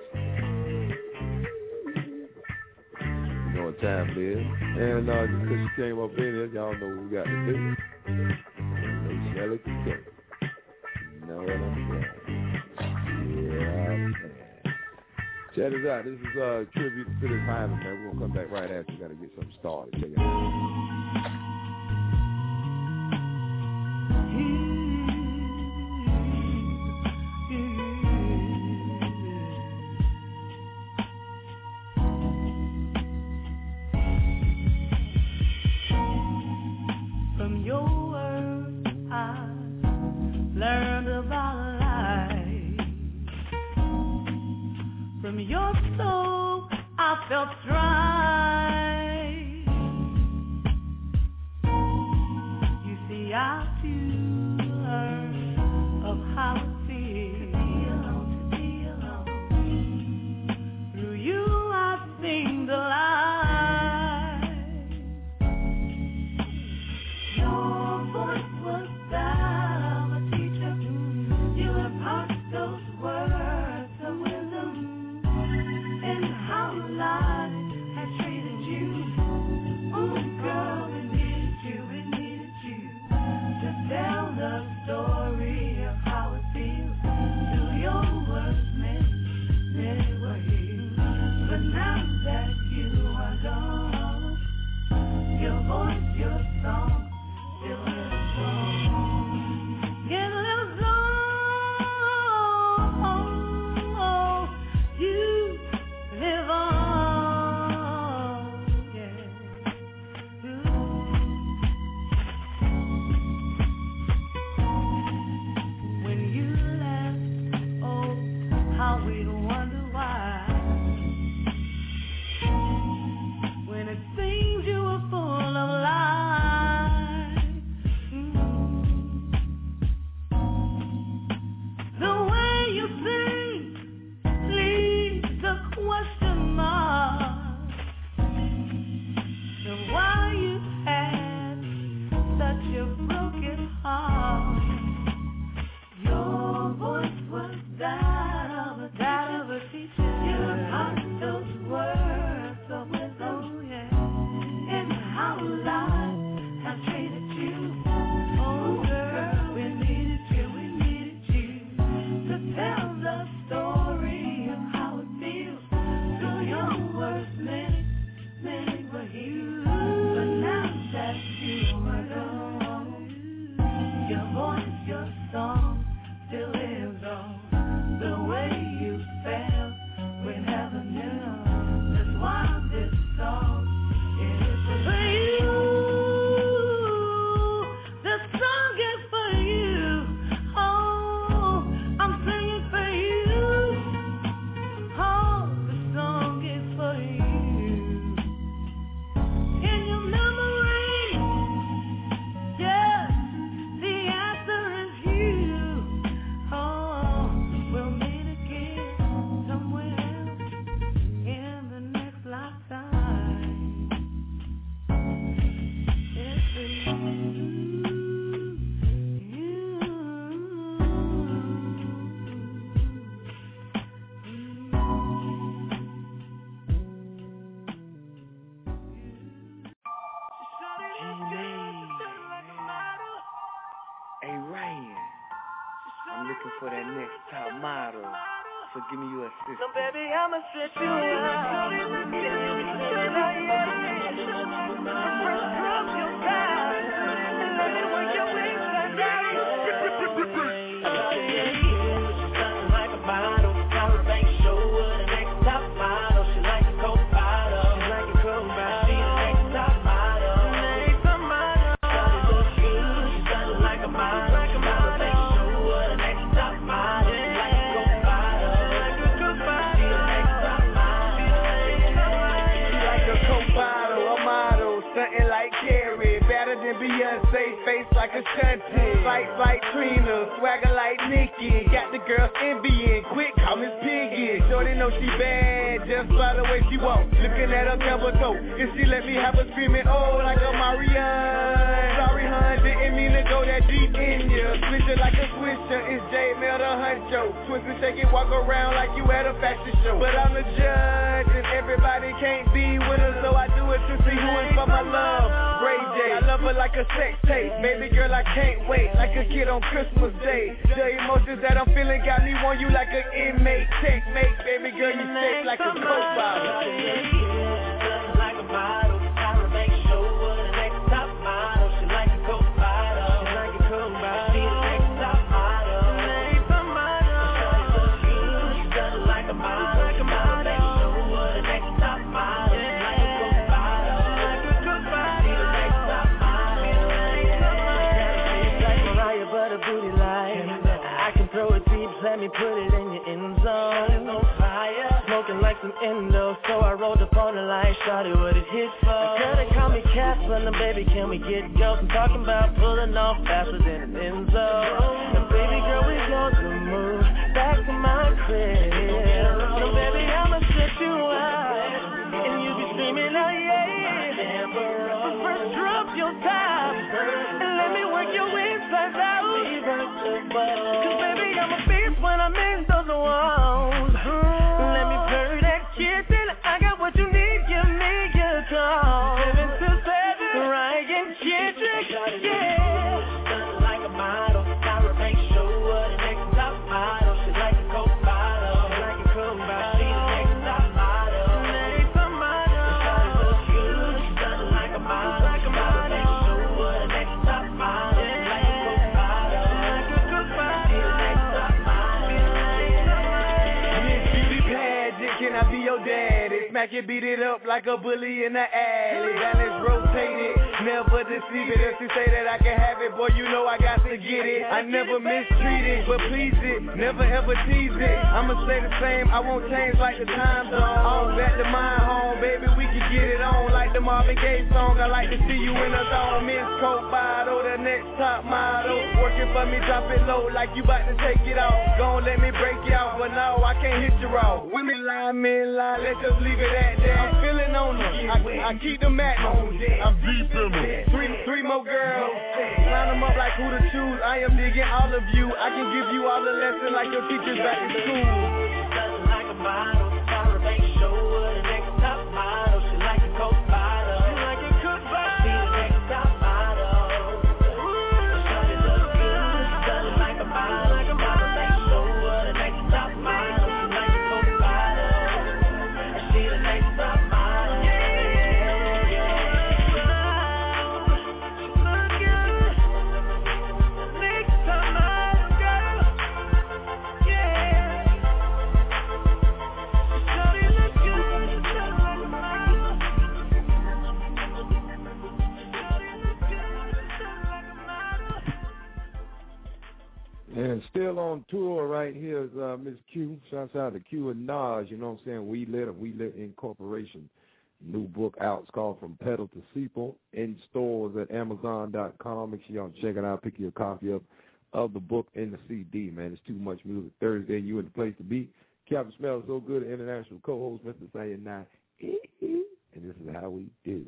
You know what time it is. And just because she came up in here, y'all know what we got to do. Shelly can go. You know what I'm saying? Yeah, man. Check this out. This is a tribute to Phyllis Hyman, man. We're going to come back right after. We got to get something started. Check it out. Learned about life. From your soul, I felt strife. You see, I too learned of how it feels to be alone. Through you, I sing the light. Your voice was that. Those words of wisdom and how life has for that next top model. So give me your assist. So baby, I'ma strip you out. First drop your back and let me work your waistline down. Something like a model, Tyra Banks show her the next top model. She like a coke bottle, she like a coke bottle. She the next top model, next top model. Shawty look good, she's something like a model, Tyra Banks show her the next top model. She like a coke bottle, like a coke bottle. She the next top model, She like a coke bottle, a model, something like Carrie, better than Beyonce, face like a stunty, fight like Trina, swagger like Nicki, got the girls envying, quick call Miss Piggy. Shorty know she bad, just by the way she walk, looking at her cover toe, and she let me have her screaming, oh, like a Marianne. Sorry, hun, didn't mean to go that deep in ya. Switch it like a swisher, it's J Mel the Huncho. Twist and shake it, walk around like you at a fashion show. But I'm the judge, and everybody can't be with her, so I do it to see who is for my love. Ray J, I love her like a sex tape. Baby girl, I can't wait, like a kid on Christmas Day. The emotions that I'm feeling got me on you like an inmate. Checkmate, baby girl, you shake like a coke bottle. like a model, Tyra Banks show her the next top model. She like a coke bottle, she like a coke bottle. She the next top model, next top model. Shawty look good, she's something like a model, Tyra Banks show her the next top model. She like a coke bottle, like a coke bottle. She the next top model, like Mariah, but a booty light. I can throw it deep, let me put it in your end zone. Smoking like some endo, so I rolled up on the light, shawty what it hit for. Girl, they call me Casper, and baby, can we get go? I'm talking about pulling off faster than an Enzo. And baby girl, we going to move back to my crib. So baby, I'ma strip you out, and you be screaming, oh yeah. So first drop your top, and let me work your inside out. Cause baby, I'm a beast when I'm in those walls. Let me purr that kitten, I got what you need, give me a call. 727, Ryan Kendrick, yeah. Something like a model, Tyra Banks show her the next top model. She like a coke bottle, she like a coke bottle. She the next top model, next top model. Shawty look good, she's something like a model, Tyra Banks show her the next top model. She like a coke bottle, like a coke bottle. She the next top model. Miss Beauty Pageant, can I be your daddy? Smack it, beat it up like a bully in the alley. Balance rotated, never deceive it. If you say that I can have it, boy, you know I got to get it. I never mistreat it, but please it, never ever tease it. I'ma stay the same, I won't change like the time zone. On back to my home, baby, we can get it on like the Marvin Gaye song. I like to see you in a thong. Miss Coke bottle, the next top model. Working for me, drop it low like you about to take it off. Gon' let me break you out, but no, I can't hit you raw. Women lie, men lie, let's just leave it at that. I'm feeling on them, I keep them at home. I'm deep in them. Three more girls, line them up like who to choose. I am digging all of you. I can give you all the lessons like your teachers back in school. Something like a model, Tyra Banks show her the next top model. She like a coke bottle, she like a coke bottle. She the next top model. Shawty look good, she's something like a model, Tyra Banks show her the next top model. She like a coke bottle, she the next top model. And still on tour right here is Miss Q. Shouts out to Q and Nas, you know what I'm saying? We Lit Incorporation. New book out. It's called From Pedal to Sequel. In stores at Amazon.com. Make sure y'all check it out. Pick you a copy of the book and the CD, man. It's Too Much Music Thursday. You in the place to be. Captain Smells So Good, international co-host, Mr. Sayonara. And this is how we do.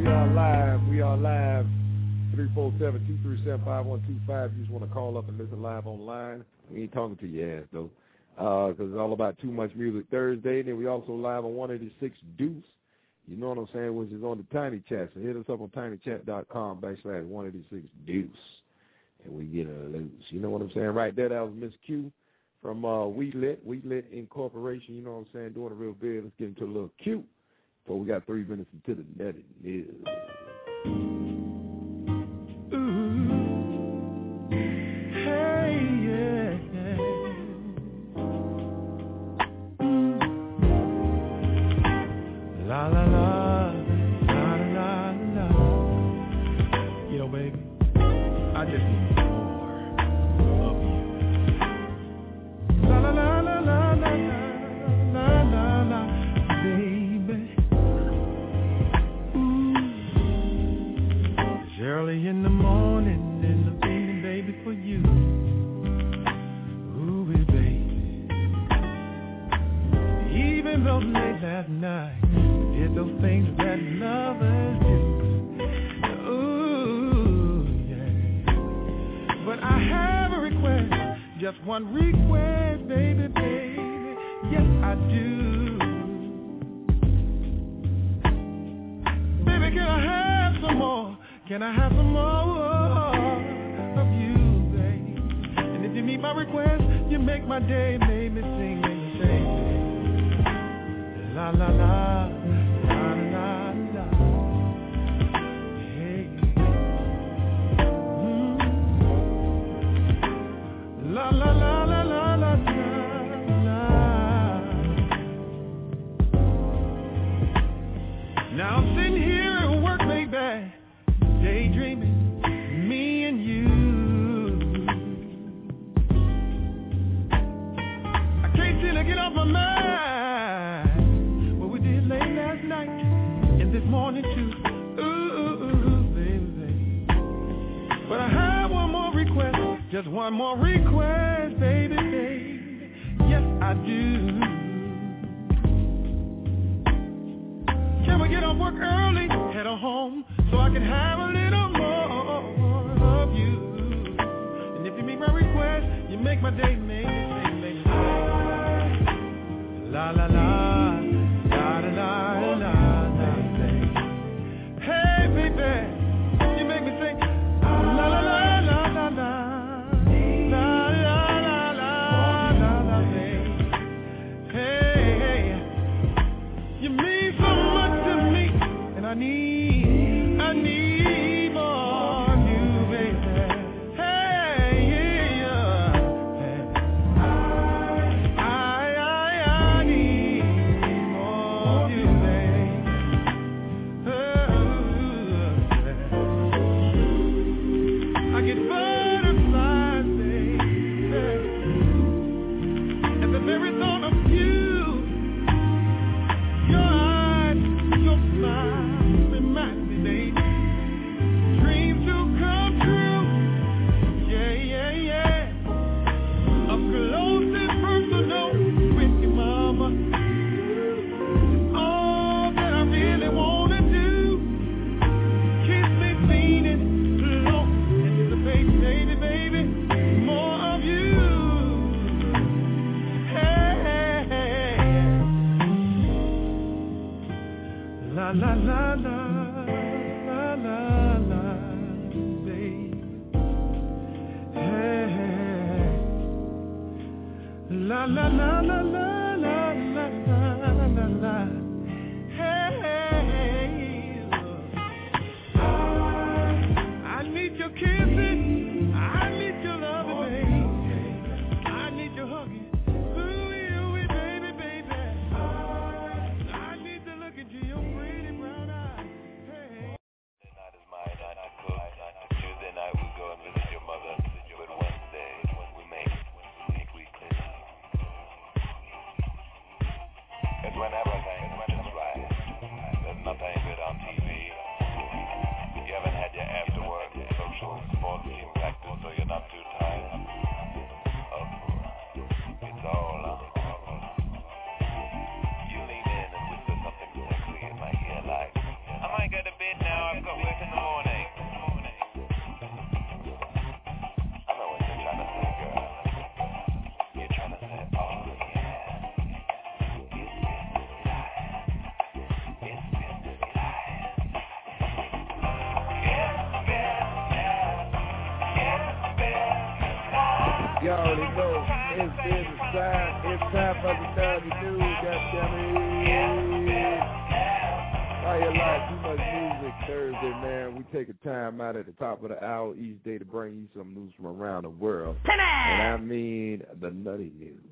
We are live. 347-237-5125. You just want to call up and listen live online. We ain't talking to your ass, though, because it's all about Too Much Music Thursday. And then we also live on 186 Deuce, you know what I'm saying, which is on the Tiny Chat. So hit us up on tinychat.com/186 Deuce, and we get loose. You know what I'm saying? Right there, that was Miss Q from Wheatlit Incorporation. You know what I'm saying? Doing it real big. Let's get into a little Q before we got 3 minutes into the netted news. La la la, la la la. Yo, baby, I just need more of you. La la la la la la la la la, baby. It's early in the morning and I'm thinking, baby, for you. Ooh, baby. Even though late last night. Did those things that lovers do. Ooh, yeah. But I have a request, just one request, baby, baby. Yes, I do. Baby, can I have some more? Can I have some more of you, baby? And if you meet my request, you make my day, make me sing, make me sing. La la la. La la la la la la la. Now I'm sitting here at work, baby, daydreaming, me and you. I can't seem to get off my mind what we did late last night and this morning too. Ooh, baby. But I have one more request. Just one more request, baby, baby. Yes, I do. Can we get off work early, head on home, so I can have a little more of you? And if you meet my request, you make my day, make me sing, make me sing. La la la, la la la la la. Hey, baby, you make me sing. La la la la la la. I need more of you, baby. Hey, yeah. I need more of you, baby. I get butterflies, baby, at the very thought of you. Your eyes, your smile. La la la la la la, baby. Hey, la la la la la la la la la. Hey, I need your kissing, I need your loving, baby. I need your hugging. Bit now. You already know it's time for the Nutty News, goddammit. Why you like too much music Thursday, man? We take a time out at the top of the hour each day to bring you some news from around the world. And I mean the Nutty News.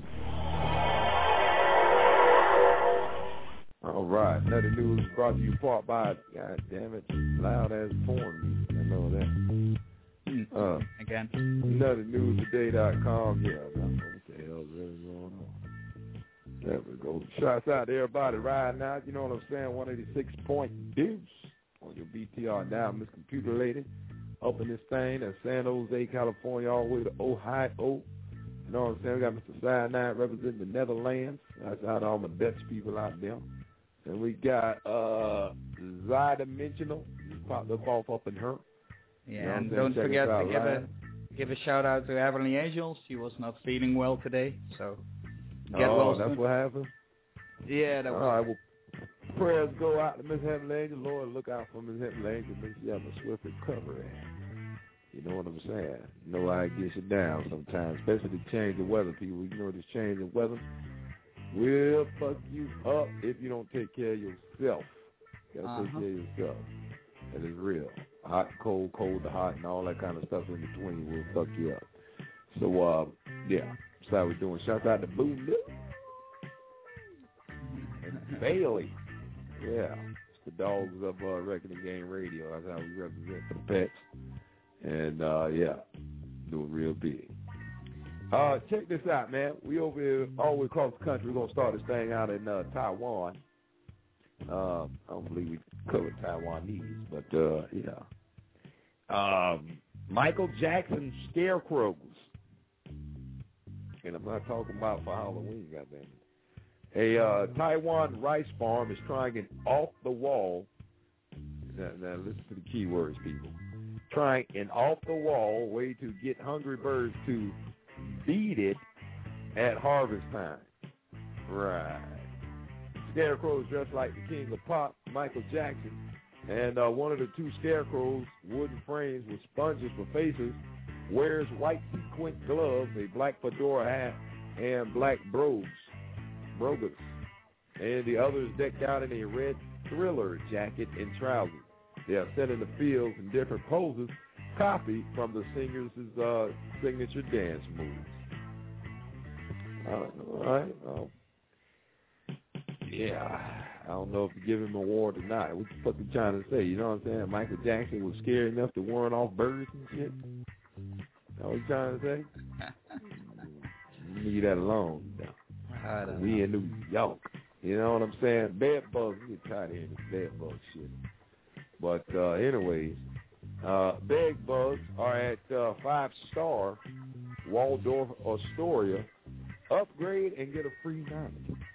All right, Nutty News brought to you part by, God damn it, loud ass porn music. I know that. Again. NuttyNewsToday.com. Yeah, what the hell is really going on? There we go. Shouts out to everybody right now. You know what I'm saying? 186 deuce on your BTR now, Miss Computer Lady. Up in this thing at San Jose, California, all the way to Ohio. You know what I'm saying? We got Mr. Cyanide representing the Netherlands. That's out to all my Dutch people out there. And we got Zydimensional. Just popped up in her. Yeah, you know and don't forget to give a shout out to Heavenly Angels. She was not feeling well today, so get well soon. That's what happened? Yeah, that was. All right, well, prayers go out to Miss Heavenly Angel. Lord, look out for Miss Heavenly Angel. Make sure you have a swift recovery. You know what I'm saying? You know how it gets you down sometimes, especially the change of weather, people. You know this change of weather will fuck you up if you don't take care of yourself. You gotta take care of yourself. That is real. Hot, cold, cold to hot, and all that kind of stuff in between will fuck you up. So, yeah, that's how we're doing. Shout out to Boom Lip and Bailey. Yeah, it's the dogs of Reckoning Game Radio. That's how we represent for the pets. And, yeah, doing real big. Check this out, man. We over here all the way across the country. We're going to start this thing out in Taiwan. I don't believe we covered Taiwanese, but, yeah. Michael Jackson scarecrows. And I'm not talking about for Halloween, goddamn it. A Taiwan rice farm is trying an off-the-wall. Now listen to the key words, people. Trying an off-the-wall way to get hungry birds to feed it at harvest time. Right. Scarecrows dressed like the king of pop, Michael Jackson, and one of the two scarecrows, wooden frames with sponges for faces, wears white sequin gloves, a black fedora hat, and black brogues, and the other is decked out in a red Thriller jacket and trousers. They are set in the fields in different poses, copied from the singer's signature dance moves. All right. Yeah, I don't know if to give him an award or not. What the fuck you trying to say? You know what I'm saying? Michael Jackson was scary enough to warn off birds and shit. That's what you trying to say? Leave that alone. We in New York. You know what I'm saying? Bed bugs. We get tired of hearing this bed bug shit. But anyways, bed bugs are at 5-star Waldorf Astoria. Upgrade and get a free night.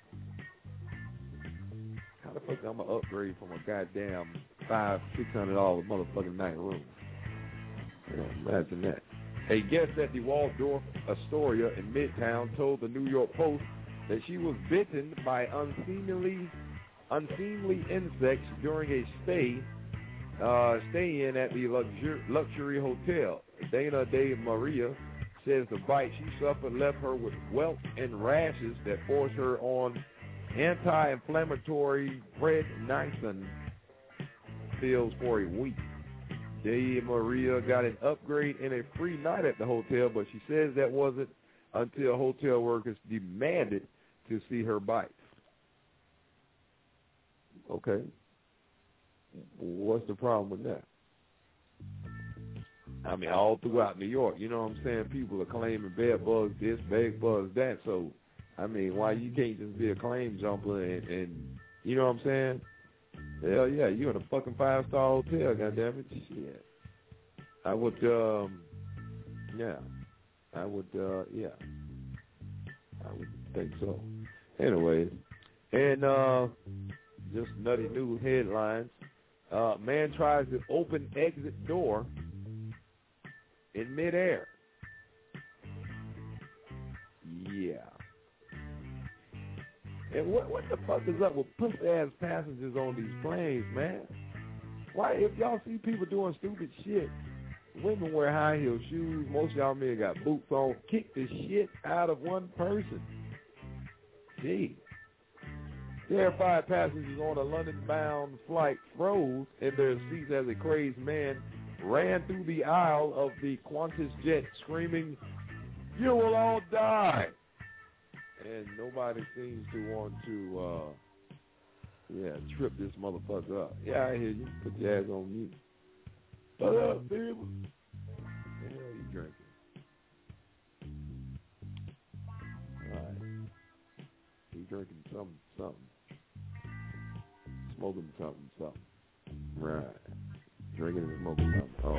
How the fuck I'm gonna upgrade from a goddamn $500-600 motherfucking night room? You know, imagine that. A guest at the Waldorf Astoria in Midtown told the New York Post that she was bitten by unseemly insects during a stay-in at the luxury hotel. Dana De Maria says the bite she suffered left her with welts and rashes that forced her on anti-inflammatory prednisone pills for a week. De Maria got an upgrade and a free night at the hotel, but she says that wasn't until hotel workers demanded to see her bite. Okay. What's the problem with that? I mean, all throughout New York, you know what I'm saying? People are claiming bed bugs this, bed bugs that. So, I mean, why you can't just be a claim jumper and you know what I'm saying? Hell yeah, you in a fucking 5-star hotel, goddammit. Shit. I would think so. Anyways, and just nutty news headlines. Man tries to open exit door in midair. Yeah. And what the fuck is up with pussy-ass passengers on these planes, man? Why, if y'all see people doing stupid shit, Women wear high heel shoes. Most of y'all men got boots on. Kick the shit out of one person. Gee. Terrified passengers on a London-bound flight froze in their seats as a crazed man ran through the aisle of the Qantas jet screaming, "You will all die!" And nobody seems to want to, trip this motherfucker up. Yeah, I hear you. Put your ass on mute. Shut up, people. What the hell are you drinking? All right. You drinking something. Smoking something. Right. Drinking and smoking something. Oh.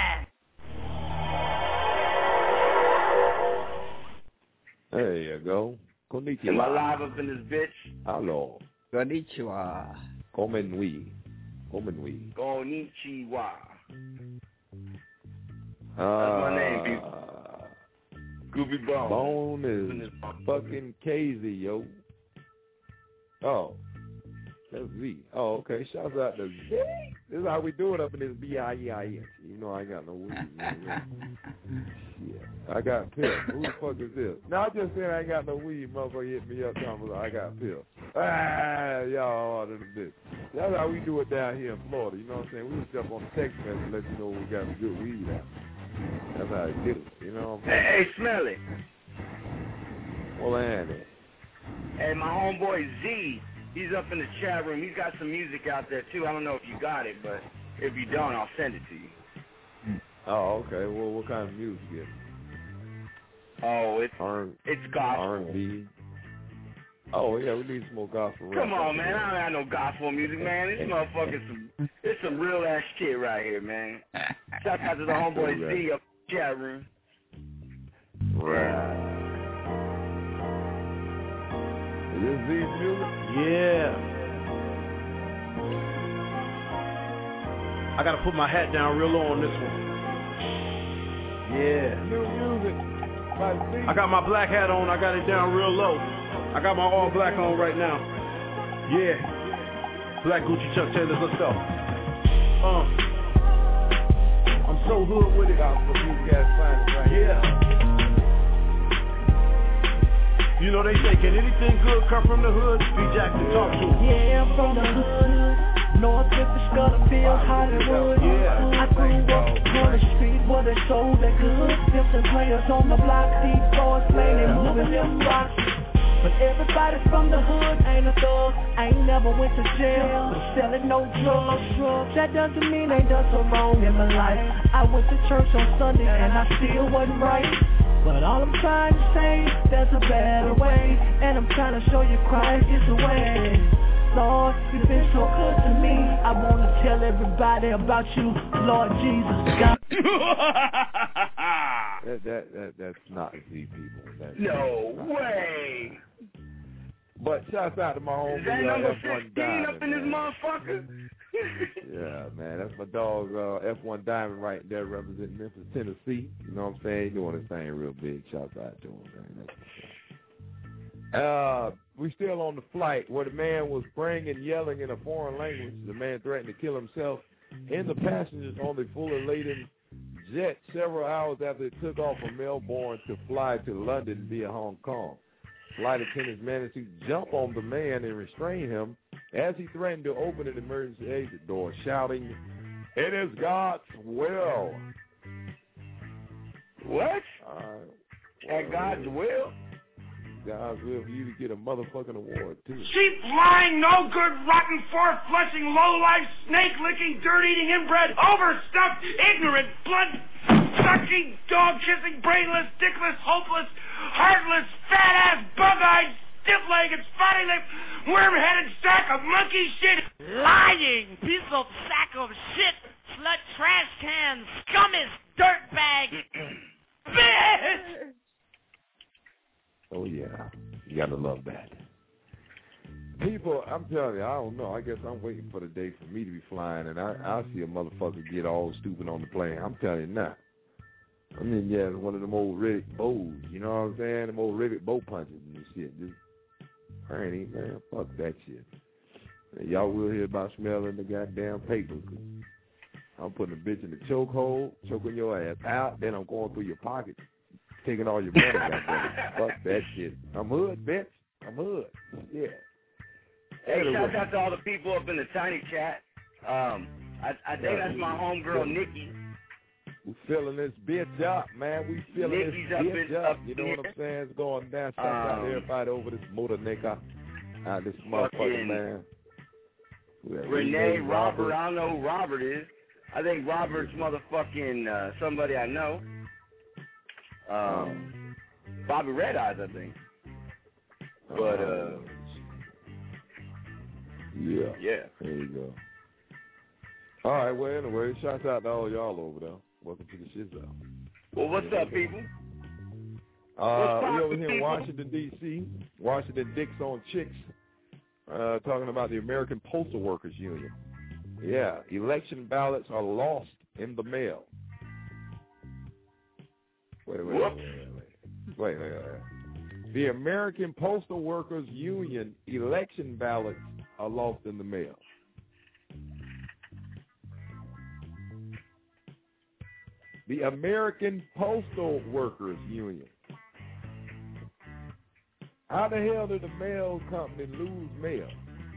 There you go. Konnichiwa. Am I live up in this bitch? Hello. Konnichiwa. Konnichiwa. Konnichiwa. That's my name, people. Goofy Bone. Bone is fucking crazy, yo. Oh. That's Z. Oh, okay. Shouts out to Z. This is how we do it up in this B-I-E-I-S. You know I ain't got no weed. Shit. I got pills. Who the fuck is this? No, I just said I ain't got no weed. Motherfucker hit me up talking about I got pills. Y'all ordered a bitch. That's how we do it down here in Florida. You know what I'm saying? We just jump on the text message and let you know we got some good weed out. That's how I do it. You know what I'm saying? Hey, Smelly. Well, Andy. Hey, my homeboy Z. He's up in the chat room. He's got some music out there, too. I don't know if you got it, but if you don't, I'll send it to you. Oh, okay. Well, what kind of music is it? Oh, it's gospel. R&B. Oh, yeah, we need some more gospel. Come on, man. I don't have no gospel music, man. This motherfucker's it's some real-ass shit right here, man. Shout out to the homeboy Z up in the chat room. Right. Is this Z's music? Yeah. I gotta put my hat down real low on this one. Yeah. New music. I got my black hat on. I got it down real low. I got my all black on right now. Yeah. Black Gucci Chuck Taylors. Let's go. I'm so hood with it. Yeah. You know they say, can anything good come from the hood? B. Jackson, talk to him. Yeah, I'm from the hood. North Memphis, Scottsdale, Hollywood. I grew up on the street where they sold that good. Different players on the block, deep boys playing and moving them rocks. But everybody from the hood ain't a thug. I ain't never went to jail for selling no drugs. That doesn't mean I done so wrong in my life. I went to church on Sunday and I still wasn't right. But all I'm trying to say, there's a better way. And I'm trying to show you Christ is the way. Lord, you've been so good to me. I want to tell everybody about you, Lord Jesus. God. That's not Z people. No way. But shouts out to my homie. Is that number F1 15 Diamond, up in this motherfucker? Yeah, man, that's my dog F1 Diamond right there representing Memphis, Tennessee. You know what I'm saying? He doing his thing real big. Shouts out to him, man. We still on the flight where the man was praying and yelling in a foreign language. The man threatened to kill himself and the passengers on the fully laden jet several hours after it took off from Melbourne to fly to London via Hong Kong. Flight attendants managed to jump on the man and restrain him as he threatened to open an emergency exit door, shouting, "It is God's will." What? At God's will? God's will for you to get a motherfucking award, too. Cheap, lying, no good, rotten, four-flushing, low-life, snake-licking, dirt-eating, inbred, overstuffed, ignorant, blood-sucking, dog-kissing, brainless, dickless, hopeless, heartless, fat-ass, bug-eyed, stiff-legged, spotty-lipped, worm-headed sack of monkey shit. Lying piece of sack of shit, slut trash can, scummiest dirtbag, bitch! Oh, yeah. You gotta love that. People, I'm telling you, I don't know. I guess I'm waiting for the day for me to be flying, and I'll see a motherfucker get all stupid on the plane. I'm telling you now. I mean, yeah, one of them old Riddick bows, you know what I'm saying? Them old Riddick bow punches and shit. Just, man, fuck that shit. And y'all will hear about smelling the goddamn paper. I'm putting a bitch in the chokehold, choking your ass out, then I'm going through your pockets, taking all your money. Fuck that shit. I'm hood, bitch. I'm hood. Yeah. Hey, Anyway. shout out to all the people up in the tiny chat. I think that's my homegirl, Nikki. We filling this bitch up, man. We filling Nikki's this bitch up. You know here. what I'm saying? It's going down. Shout out to everybody over this motor nigga. This motherfucker, man. Renee, Robert. I don't know who Robert is. I think Robert's motherfucking somebody I know. Bobby Red Eyes, I think. But, yeah. There you go. All right, well, anyway, shouts out to all y'all over there. Welcome to the shit zone. Well, what's up, people? We over here in Washington, D.C., Washington Dicks on Chicks, talking about the American Postal Workers Union. Yeah, election ballots are lost in the mail. Wait. The American Postal Workers Union election ballots are lost in the mail. The American Postal Workers Union. How the hell did the mail company lose mail?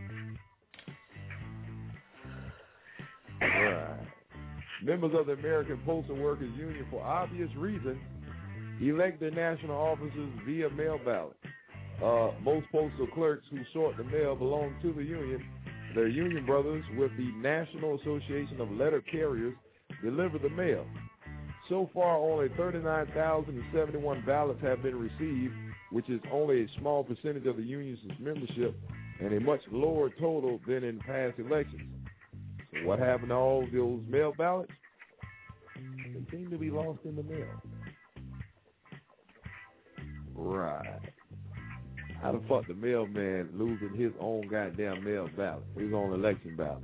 Right. Members of the American Postal Workers Union, for obvious reasons, elect their national officers via mail ballot. Most postal clerks who sort the mail belong to the union. Their union brothers with the National Association of Letter Carriers deliver the mail. So far, only 39,071 ballots have been received, which is only a small percentage of the union's membership and a much lower total than in past elections. So what happened to all those mail ballots? They seem to be lost in the mail. Right. How the fuck the mailman losing his own goddamn mail ballot, his own election ballot?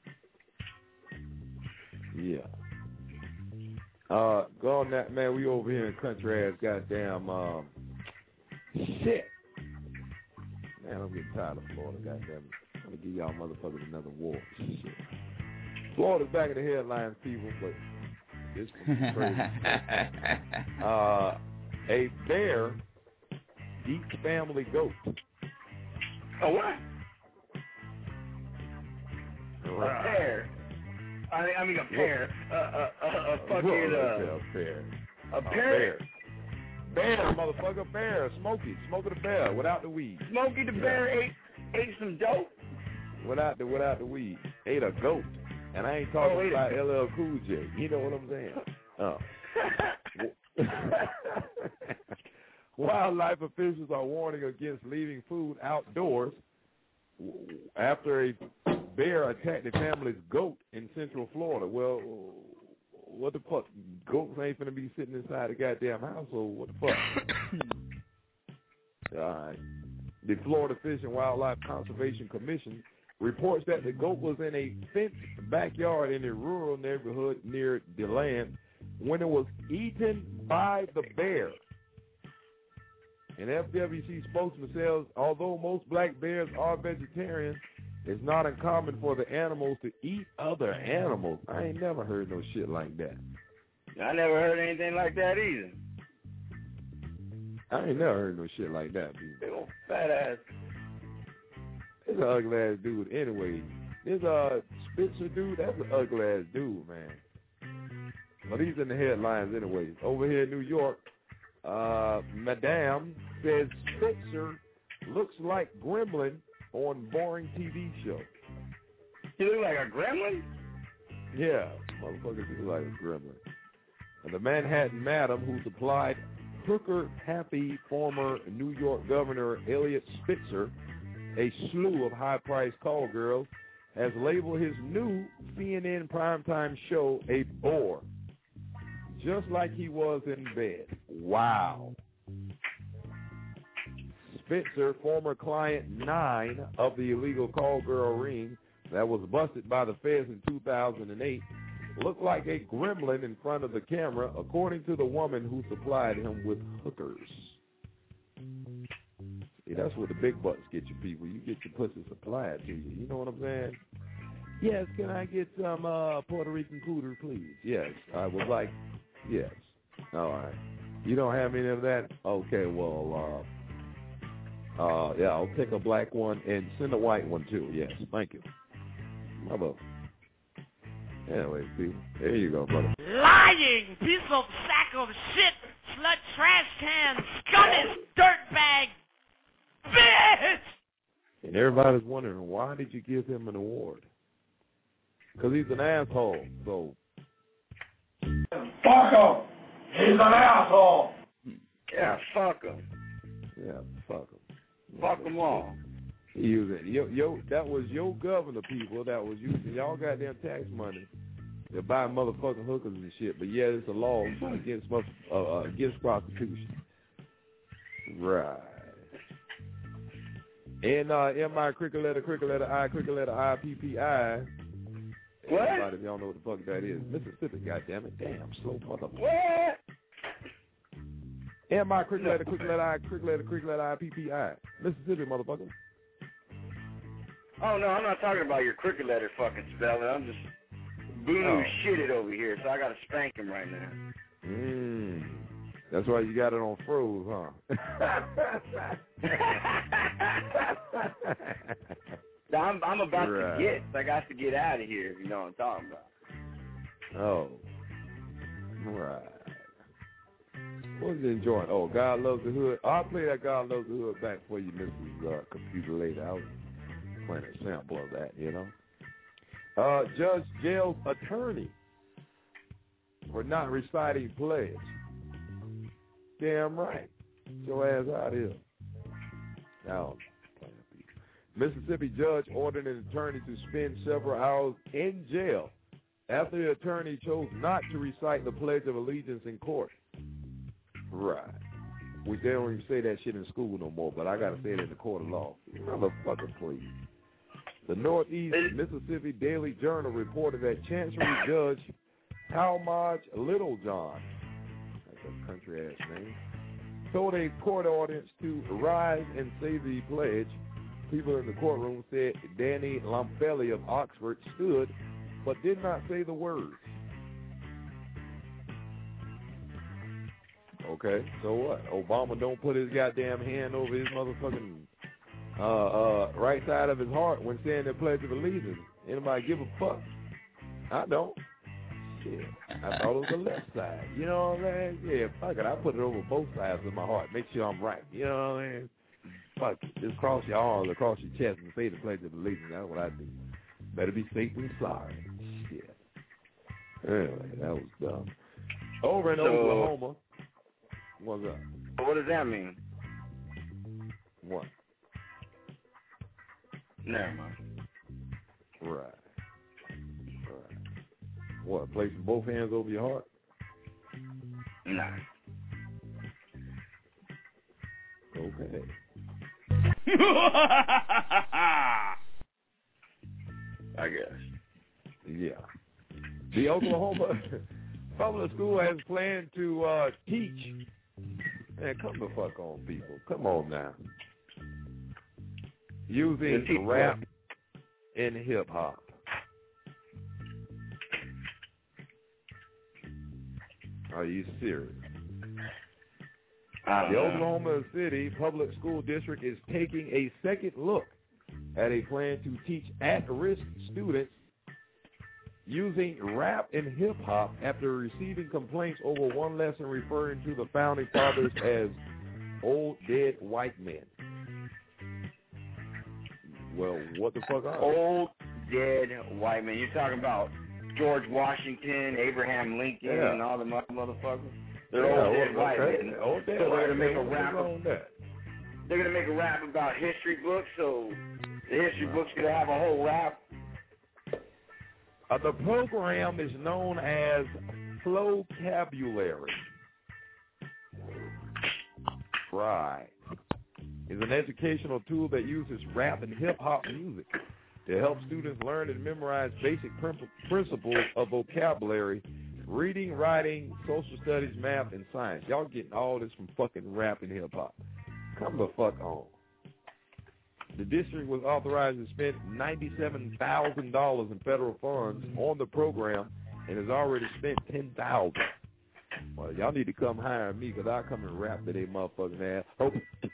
Yeah. Go on that, man. We over here in country ass goddamn shit. Man, I'm getting tired of Florida, goddamn it. I'm gonna give y'all motherfuckers another war. Shit. Florida's back in the headlines, people, but this is crazy. A bear eats family goat. A what? Right. A pear. I mean a pear. A fucking pear. A pear. Bear, motherfucker, bear. Smokey the bear without the weed. Smokey the bear ate some dope. Without the weed. Ate a goat. And I ain't talking about LL Cool J. You know what I'm saying? Wildlife officials are warning against leaving food outdoors after a bear attacked the family's goat in Central Florida. Well, what the fuck? Goats ain't finna be sitting inside the goddamn household. What the fuck? All right. The Florida Fish and Wildlife Conservation Commission reports that the goat was in a fenced backyard in a rural neighborhood near DeLand when it was eaten by the bear. An FWC spokesman says, although most black bears are vegetarians, it's not uncommon for the animals to eat other animals. I ain't never heard no shit like that. I never heard anything like that either. I ain't never heard no shit like that, dude. Big old fat ass. This an ugly ass dude anyway. This Spitzer dude, that's an ugly ass dude, man. But he's in the headlines anyway. Over here in New York, Madame says Spitzer looks like Gremlin on boring TV show. He look like a gremlin? Yeah, motherfuckers look like a gremlin. And the Manhattan Madam who supplied hooker-happy former New York Governor Eliot Spitzer a slew of high-priced call girls has labeled his new CNN primetime show a bore, just like he was in bed. Wow. Spitzer, former client 9 of the illegal call girl ring that was busted by the feds in 2008, looked like a gremlin in front of the camera, according to the woman who supplied him with hookers. See, that's what the big bucks get you, people. You get your pussy supplied to you. You know what I'm saying? Yes, can I get some Puerto Rican cooter, please? Yes, I would like, yes. All right. You don't have any of that? Okay, well, yeah, I'll take a black one and send a white one, too. Yes, thank you. Brother. Anyway, see, there you go, brother. Lying piece of sack of shit, slut, trash can, scummy, dirtbag, bitch! And everybody's wondering, why did you give him an award? Because he's an asshole, so. Fuck him! He's an asshole! Yeah, fuck him. Yeah, fuck him. Fuck them all. That was your governor, people, that was using y'all goddamn tax money to buy motherfucking hookers and shit, but yeah, it's a law against prostitution. Right. And M-I, cricket letter, I, IPPI. What? Everybody, if y'all know what the fuck that is. Mississippi, goddammit. Damn, slow motherfucker. What? M-I, cricket letter, I, IPPI. Mississippi, motherfucker. Oh, no, I'm not talking about your cricket letter fucking spelling. I'm just boo shitted over here, so I got to spank him right now. That's why you got it on froze, huh? I'm about to get. I got to get out of here, if you know what I'm talking about. Oh. Right. What was you enjoying? Oh, God Loves the Hood. I'll play that God Loves the Hood back for you, Mrs. Computer Lady. I was playing a sample of that, you know. Judge jails attorney for not reciting pledge. Damn right. Your ass out here. Now, Mississippi judge ordered an attorney to spend several hours in jail after the attorney chose not to recite the Pledge of Allegiance in court. Right. They don't even say that shit in school no more, but I got to say it in the court of law. Motherfucker, please. The Northeast Mississippi Daily Journal reported that Chancery Judge Talmadge Littlejohn, that's a country-ass name, told a court audience to rise and say the pledge. People in the courtroom said Danny Lamfelli of Oxford stood but did not say the words. Okay, so what? Obama don't put his goddamn hand over his motherfucking right side of his heart when saying the Pledge of Allegiance. Anybody give a fuck? I don't. Shit, I thought it was the left side. You know what I'm saying? Yeah, fuck it. I put it over both sides of my heart. Make sure I'm right. You know what I mean? Fuck it. Just cross your arms across your chest and say the Pledge of Allegiance. That's what I do. Better be safe than sorry. Shit. Anyway, that was dumb. Over in Oklahoma. What's up? What does that mean? What? Never mind. Right. What, placing both hands over your heart? Nah. Okay. I guess. Yeah. The Oklahoma public school has planned to teach. Man, come the fuck on, people. Come on now. Using rap and hip-hop. Are you serious? The Oklahoma City Public School District is taking a second look at a plan to teach at-risk students using rap and hip-hop after receiving complaints over one lesson referring to the Founding Fathers as old dead white men. Well, what the fuck are they? Old dead white men. You're talking about George Washington, Abraham Lincoln, and all the motherfuckers? They're old dead white men. Old dead so they're white going to make men. a rap. They're going to make a rap about history books, so the history books going to have a whole rap. The program is known as Flocabulary. Right. It's an educational tool that uses rap and hip-hop music to help students learn and memorize basic principles of vocabulary, reading, writing, social studies, math, and science. Y'all getting all this from fucking rap and hip-hop. Come the fuck on. The district was authorized to spend $97,000 in federal funds on the program and has already spent $10,000. Well, y'all need to come hire me because I'll come and rap to they motherfucking ass. Oh,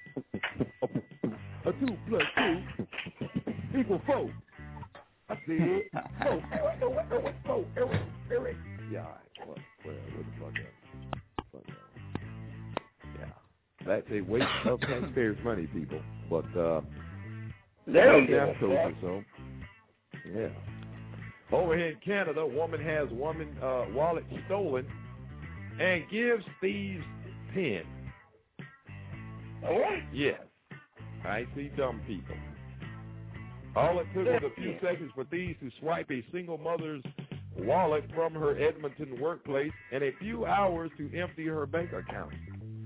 a 2 + 2 equals 4. I see it. 4. Eric. Yeah, all right. What the fuck up? Yeah. That's a waste of taxpayers' money, people. But, they don't give a fuck. So, yeah. Over here in Canada, a woman has wallet stolen and gives thieves pen. What? Yes. I see dumb people. All it took was a few seconds for thieves to swipe a single mother's wallet from her Edmonton workplace and a few hours to empty her bank accounts.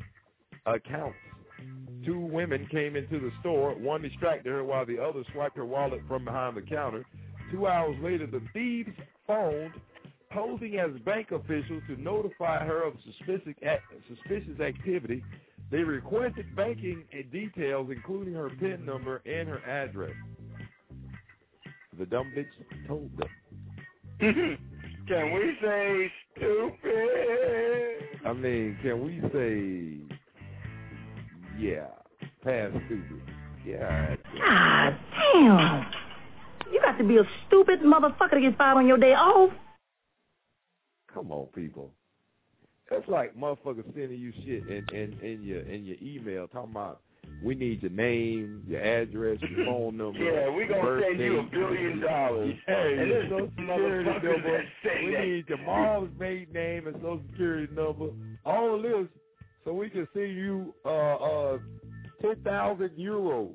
2 women came into the store. One distracted her while the other swiped her wallet from behind the counter. 2 hours later, the thieves phoned, posing as bank officials to notify her of suspicious activity. They requested banking details, including her PIN number and her address. The dumb bitch told them. Can we say stupid? I mean, can we say, yeah, past stupid? Yeah. God damn. You got to be a stupid motherfucker to get fired on your day off. Come on, people. That's like motherfuckers sending you shit in your email talking about we need your name, your address, your phone number. Yeah, we gonna send you $1 billion. Hey, and your social security number. We need your mom's maiden name and social security number. All of this so we can send you 10,000 euros.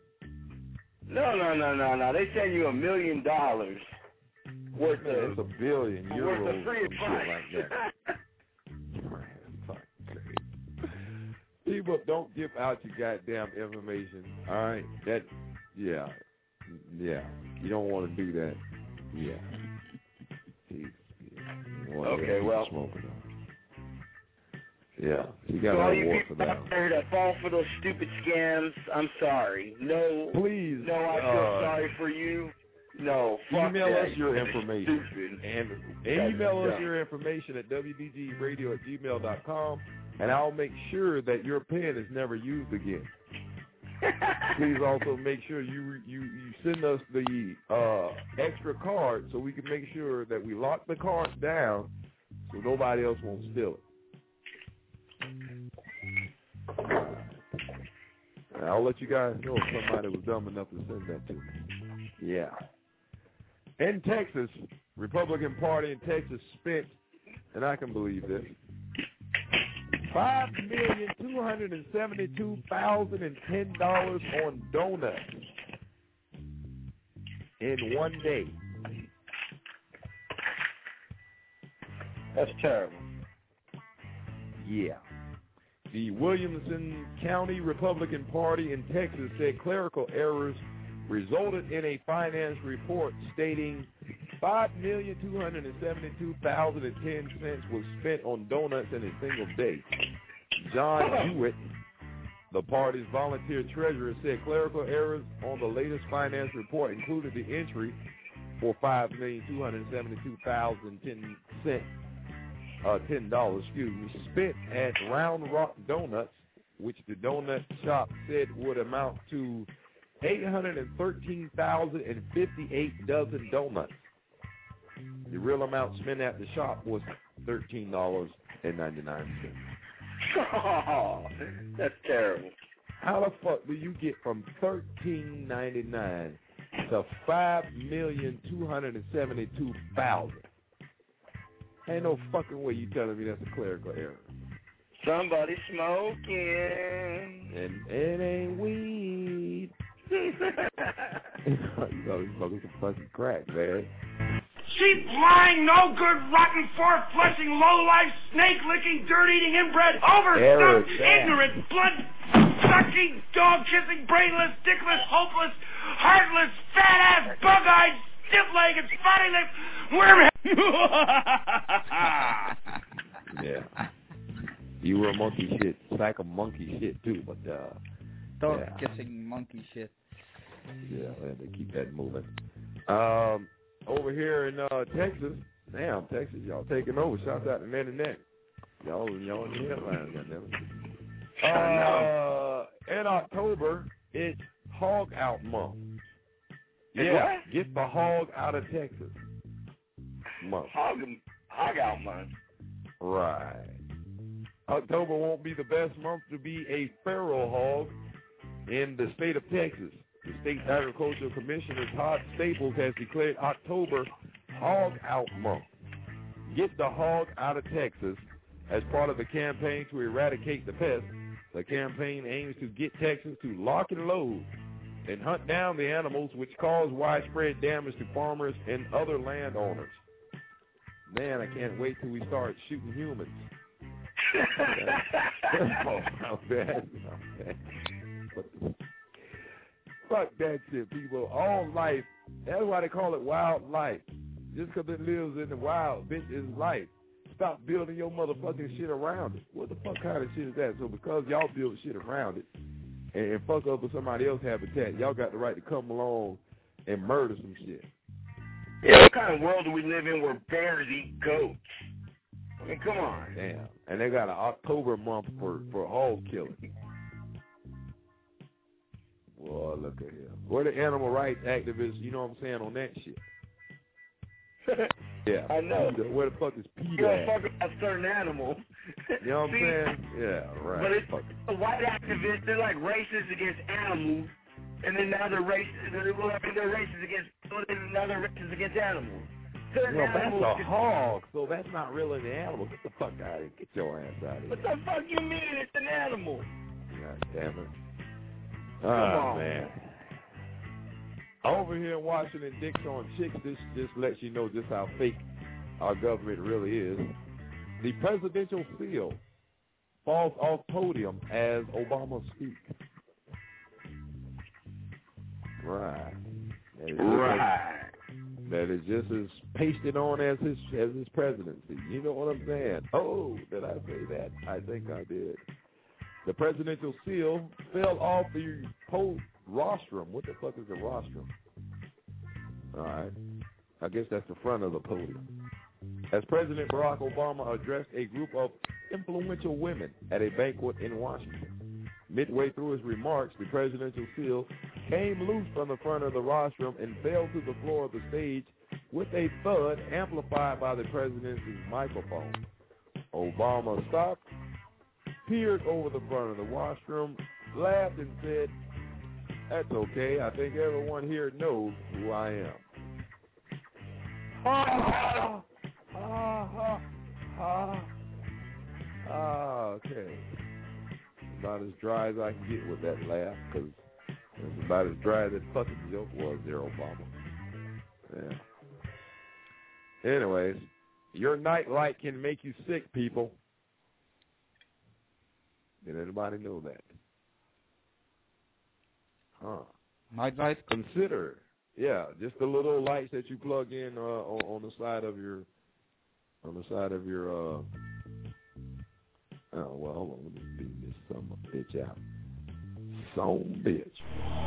No. They send you $1 million worth of. It's $1 billion euros. Worth of free advice. Like that. People, don't give out your goddamn information. All right, yeah. You don't want to do that. Yeah. Okay, well. Yeah, you got so all an you award for people that. out there that fall for those stupid scams, I'm sorry. No, please. No, I feel sorry for you. No, fuck email that. us your information. And email us your information at wdgradio@gmail.com, and I'll make sure that your pen is never used again. Please also make sure you send us the extra card so we can make sure that we lock the cards down so nobody else won't steal it. I'll let you guys know if somebody was dumb enough to send that to me. Yeah. In Texas, Republican Party in Texas spent, and I can believe this, $5,272,010 on donuts in one day. That's terrible. Yeah. The Williamson County Republican Party in Texas said clerical errors resulted in a finance report stating $5,272,010 was spent on donuts in a single day. John Hewitt, the party's volunteer treasurer, said clerical errors on the latest finance report included the entry for $5,272,010, spent at Round Rock Donuts, which the donut shop said would amount to 813,058 dozen donuts. The real amount spent at the shop was $13.99. Oh, that's terrible. How the fuck do you get from $13.99 to $5,272,000? Ain't no fucking way you telling me that's a clerical error. Somebody smoking. And it ain't weed. You know, he's smoking some fucking crack, man. Cheap, lying, no good, rotten, four-flushing, low-life, snake-licking, dirt-eating, inbred, overstuffed, ignorant, blood-sucking, dog-kissing, brainless, dickless, hopeless, heartless, fat-ass, bug-eyed, stiff-legged, spotty-lipped, worm-head. Yeah. You were a monkey shit. Sack of monkey shit, too, but, dog-kissing monkey shit. Yeah, I had to keep that moving. Over here in Texas, damn, Texas, y'all taking over. Shouts out to Ned and Ned. Y'all in the headlines, goddammit. In October, it's Hog Out Month. Yeah, get the hog out of Texas month. Hog Out Month. Right. October won't be the best month to be a feral hog in the state of Texas. The state agricultural commissioner, Todd Staples, has declared October Hog Out Month. Get the hog out of Texas as part of the campaign to eradicate the pest. The campaign aims to get Texans to lock and load and hunt down the animals which cause widespread damage to farmers and other landowners. Man, I can't wait till we start shooting humans. How bad. Fuck that shit, people. All life, that's why they call it wildlife. Just because it lives in the wild, bitch, is life. Stop building your motherfucking shit around it. What the fuck kind of shit is that? So because y'all build shit around it and fuck up with somebody else's habitat, y'all got the right to come along and murder some shit. Yeah, what kind of world do we live in where bears eat goats? I mean, come on. Damn. And they got an October month for hog killing. Boy, look at him. Where the animal rights activists, you know what I'm saying, on that shit? Yeah. I know. Where the fuck is PETA? You don't fuck a certain animal. You know what I'm saying? Yeah, right. But it's the white activists, they're like racist against animals, and then now they're racist against animals. Well, that's a hog, so that's not really an animal. Get the fuck out of here. Get your ass out of here. What the fuck you mean it's an animal? God damn it. Oh, man. Over here in Washington, dicks on chicks, this just lets you know just how fake our government really is. The presidential seal falls off podium as Obama speaks. Right. That is just as pasted on as his presidency. You know what I'm saying? Oh, did I say that? I think I did. The presidential seal fell off the rostrum. What the fuck is the rostrum? All right. I guess that's the front of the podium. As President Barack Obama addressed a group of influential women at a banquet in Washington. Midway through his remarks, the presidential seal came loose from the front of the rostrum and fell to the floor of the stage with a thud amplified by the president's microphone. Obama stopped, peered over the front of the rostrum, laughed and said, "That's okay. I think everyone here knows who I am." Okay. About as dry as I can get with that laugh, because it's about as dry as that fucking joke was there, Obama. Yeah. Anyways, your nightlight can make you sick, people. Did anybody know that? Nightlight? Consider, yeah, just the little lights that you plug in on the side of your, oh, well, hold on, let me beat this son of a bitch out. Son bitch.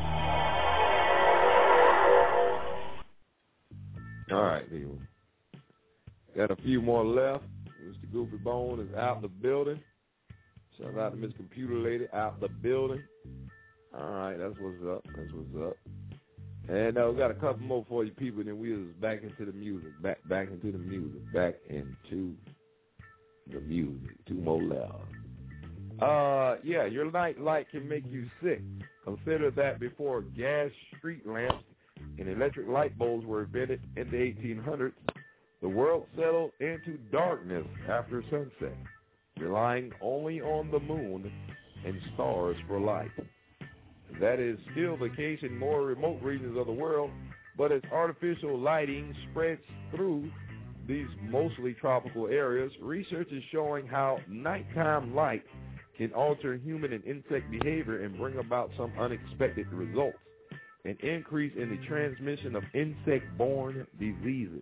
All right, people. Got a few more left. Mr. Goofy Bone is out the building. Shout out to Miss Computer Lady out the building. All right, that's what's up. That's what's up. And we got a couple more for you people, and then we was back into the music. Back into the music. Back into the music. Two more left. Yeah, your night light can make you sick. Consider that before gas street lamps and electric light bulbs were invented in the 1800s, the world settled into darkness after sunset, relying only on the moon and stars for light. That is still the case in more remote regions of the world, but as artificial lighting spreads through these mostly tropical areas, research is showing how nighttime light can alter human and insect behavior and bring about some unexpected results. An increase in the transmission of insect-borne diseases.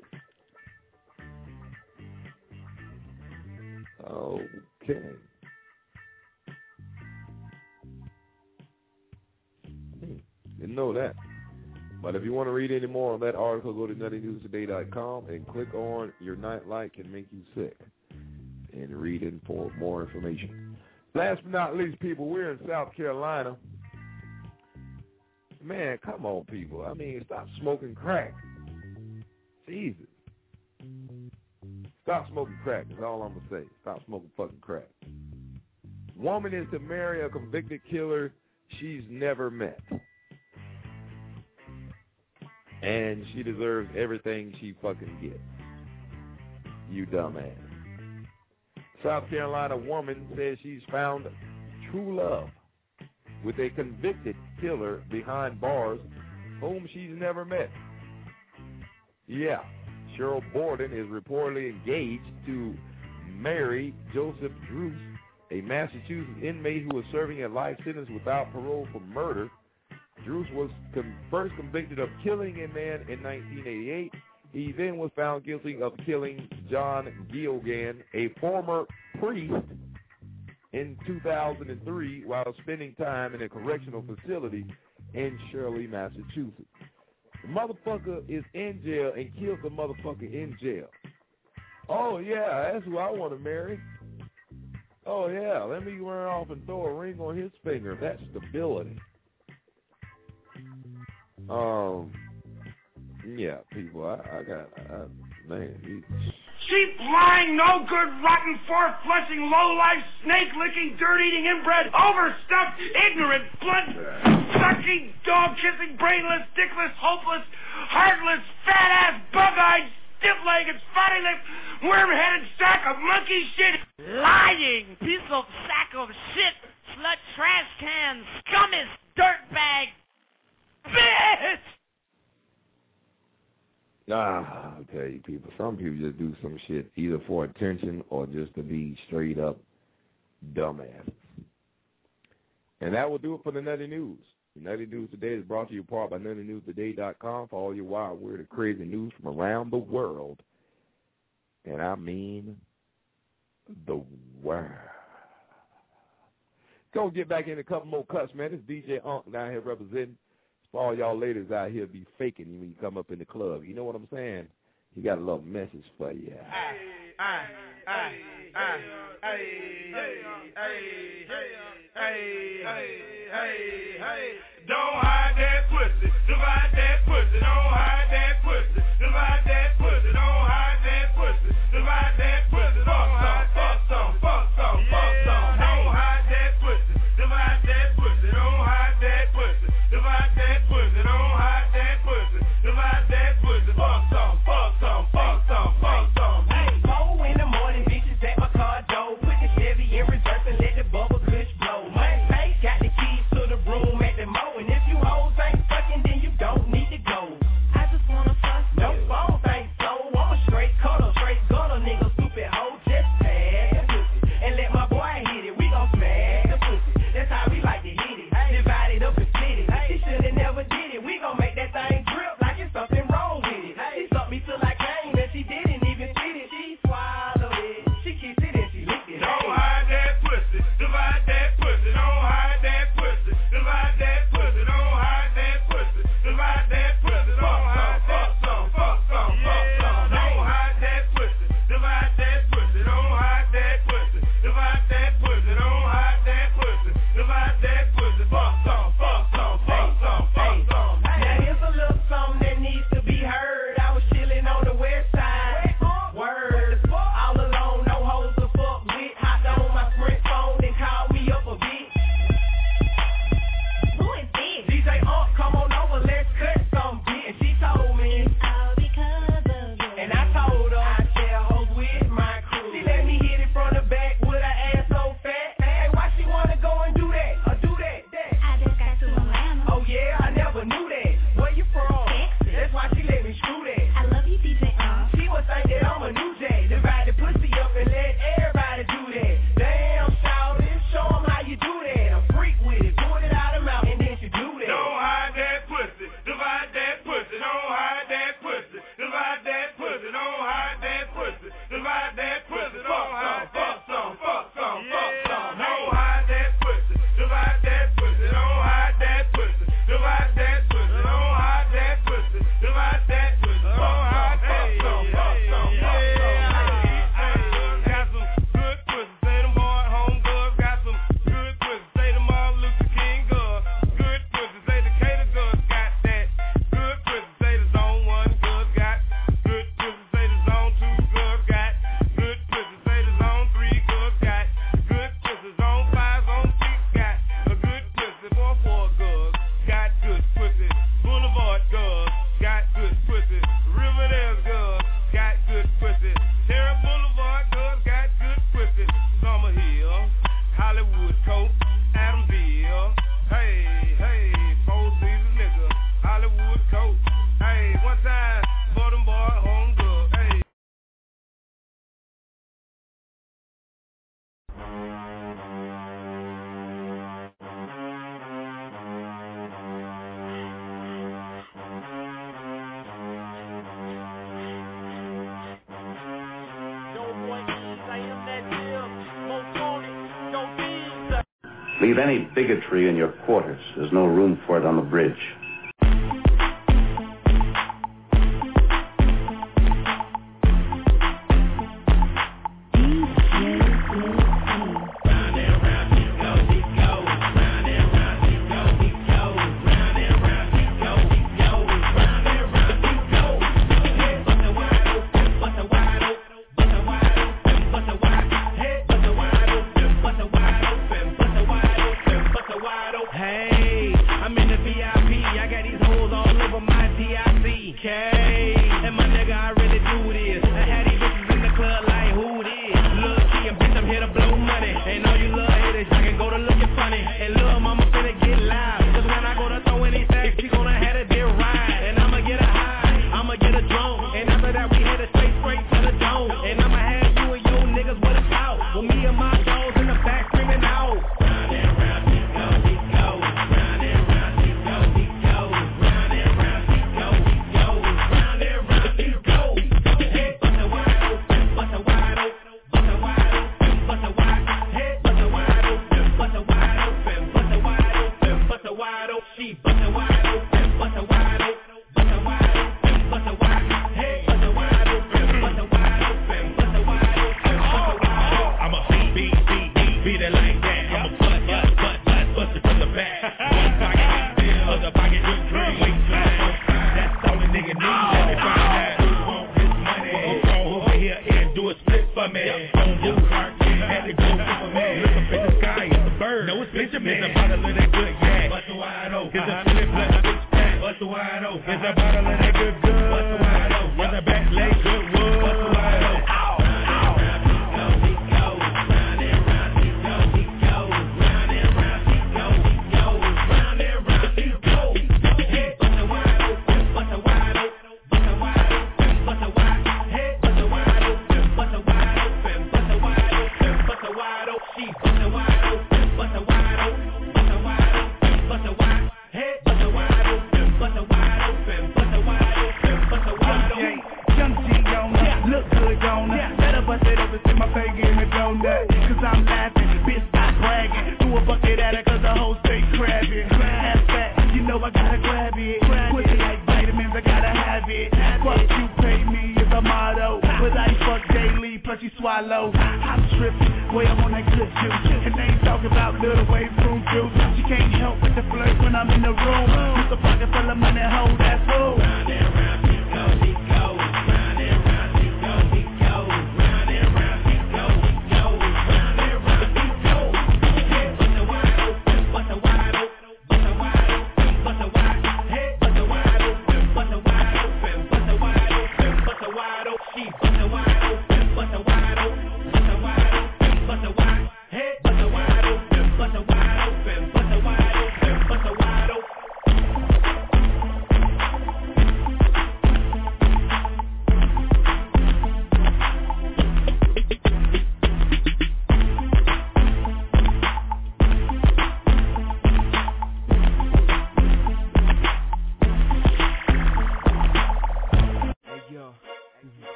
Okay. Didn't know that. But if you want to read any more on that article, go to nuttynewstoday.com and click on Your Nightlight Can Make You Sick and read in for more information. Last but not least, people, we're in South Carolina. Man, come on, people. I mean, stop smoking crack. Jesus. Stop smoking crack is all I'm going to say. Stop smoking fucking crack. Woman is to marry a convicted killer she's never met. And she deserves everything she fucking gets. You dumbass. South Carolina woman says she's found true love with a convicted killer behind bars whom she's never met. Yeah, Cheryl Borden is reportedly engaged to marry Joseph Druce, a Massachusetts inmate who was serving a life sentence without parole for murder. Druce was first convicted of killing a man in 1988. He then was found guilty of killing John Gilgan, a former priest, in 2003 while spending time in a correctional facility in Shirley, Massachusetts. The motherfucker is in jail and kills the motherfucker in jail. Oh, yeah, that's who I want to marry. Oh, yeah, let me run off and throw a ring on his finger. That's stability. Yeah, people, man. Cheap, lying, no good, rotten, four-flushing, low-life, snake-licking, dirt-eating, inbred, overstuffed, ignorant, blood-sucking, dog-kissing, brainless, dickless, hopeless, heartless, fat-ass, bug-eyed, stiff-legged, spotty-lipped, worm-headed sack of monkey shit. Lying piece of sack of shit, slut trash can, scummiest dirtbag, bitch! I'll tell you, people, some people just do some shit either for attention or just to be straight up dumbasses. And that will do it for the Nutty News. The Nutty News Today is brought to you in part by nuttynewstoday.com for all your wild, weird, and crazy news from around the world. And I mean the world. Gonna get back in a couple more cuts, man. This DJ Unk down here representing. For all y'all ladies out here be faking when you come up in the club. You know what I'm saying? He got a little message for you. Don't hide that pussy. Divide that pussy. Don't hide that pussy. Divide that pussy. Don't hide that pussy. Divide that pussy. Fuck some. Fuck some. Fuck some. Don't hide that pussy. Divide that pussy. Don't hide that pussy. Divide that pussy. Don't hide that pussy. Divide that pussy. Fuck some. Fuck some. Fuck some. Fuck some. Hey, 4 in the morning, bitches at my car door. Put the Chevy in reverse and let the bubble kush blow. Money pay, got the keys to the room at the mo. And if you hoes ain't fucking, then you don't need to go. Leave any bigotry in your quarters. There's no room for it on the bridge.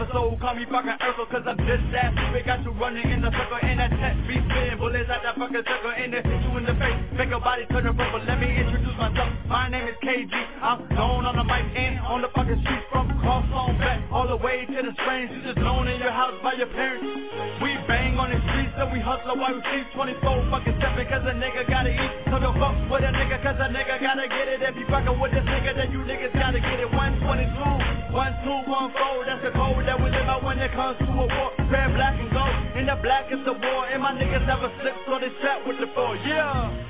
soul, call me fucking Urkel, cause I'm just that stupid. Got you running in the circle, and that tech be spinning bullets at that fucking circle, and it hit you in the face, make your body turn purple. Let me introduce myself, my name is KG. I'm known on the mic and on the fucking streets, from cross on back, all the way to the springs. You just known in your house by your parents. We bang on the streets, so we hustle while we sleep 24 fucking 7, cause a nigga gotta eat. So don't fuck with a nigga, cause a nigga gotta get it. If you fucking with this nigga, then you niggas gotta get it. 122, 1214, that's the code that we live out when it comes to a war. Red, black, and gold, and the black is the war. And my niggas never slip, so they strap with the four. Yeah.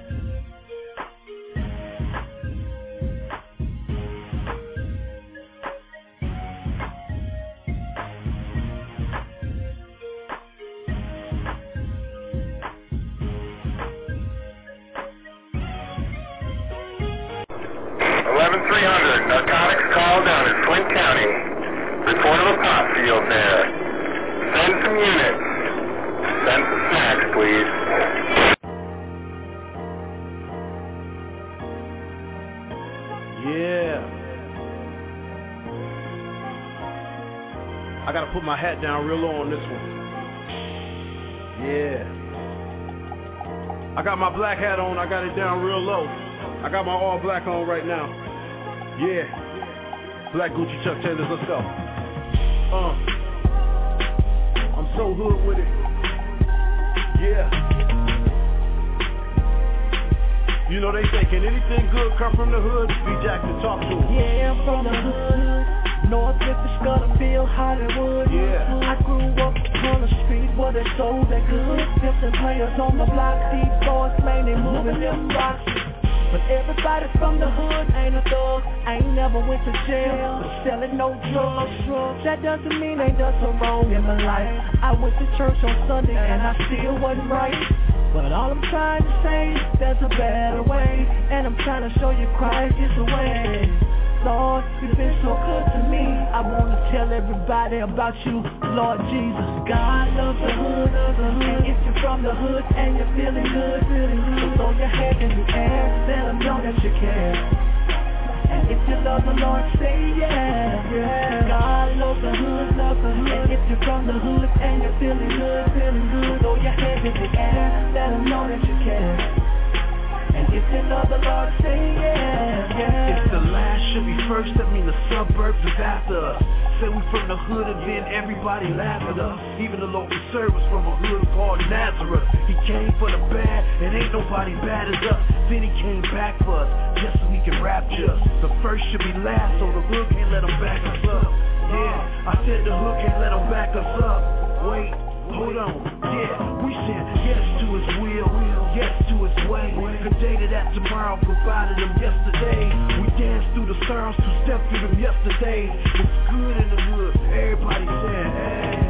Narcotics call down in Flint County. Report of a pot field there. Send some units. Send some snacks, please. Yeah. I gotta put my hat down real low on this one. Yeah. I got my black hat on, I got it down real low. I got my all black on right now. Yeah, Black Gucci Chuck Taylors, let's go. I'm so hood with it. Yeah. You know they say, can anything good come from the hood? B. Jackson, talk to him. Yeah, I'm from the hood. North Memphis, Scottsdale, Hollywood. Yeah. I grew up on the street where they sold that good. Different players on the block. These boys, man, they moving them rocks. But everybody from the hood ain't a thug. I ain't never went to jail for selling no drugs. That doesn't mean ain't done so wrong in my life. I went to church on Sunday and I still wasn't right. But all I'm trying to say is there's a better way, and I'm trying to show you Christ is the way. Lord, you've been so good to me. I want to tell everybody about you, Lord Jesus. God loves the hood, and if you're from the hood and you're feeling good, so throw your hand in the air, let them know that you care. And if you love the Lord, say yeah, yeah. God loves the hood, and if you're from the hood and you're feeling good, throw your hand in the air, let them know that you care. And if you love the Lord, say yeah, yeah. If the last should be first, that mean the suburbs is after us. Say we from the hood and then everybody laugh at us. Even the local service from a hood called Nazareth. He came for the bad, and ain't nobody bad as us. Then he came back for us, just so he can rapture us. The first should be last, so the hood can't let him back us up. Yeah, I said the hood can't let him back us up. Wait, hold on, yeah, we said yes to his will, yes to his way. Good day to that tomorrow provided him yesterday. We danced through the stars, two-stepped through them yesterday. It's good in the hood, everybody said, hey.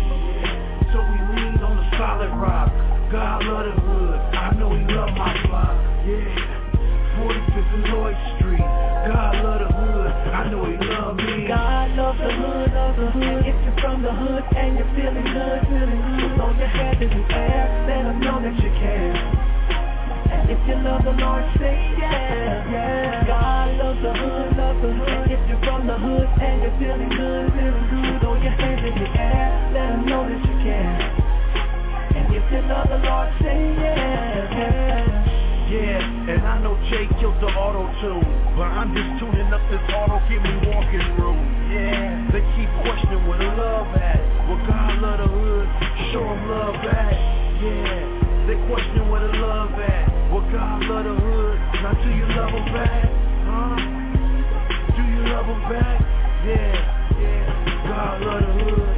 So we lean on the solid rock. God love the hood, I know he love my block, yeah. 45th and Lloyd Street, God love the hood, I know he love me. God loves the hood, and if you're from the hood and you're feeling good, so throw your hand in the air, let them know that you care. And if you love the Lord, say yeah, yeah. God loves the hood, and if you're from the hood and you're feeling good, so throw your hand in the air, let them know that you care. And if you love the Lord, say yeah, yeah. Yeah, and I know Jay killed the auto-tune, but I'm just tuning up this auto, give me walking room. Yeah, they keep questioning where the love at. Well, God love the hood, show him love back. Yeah, they question where the love at. Well, God love the hood, now do you love him back? Huh? Do you love him back? Yeah, yeah, God love the hood.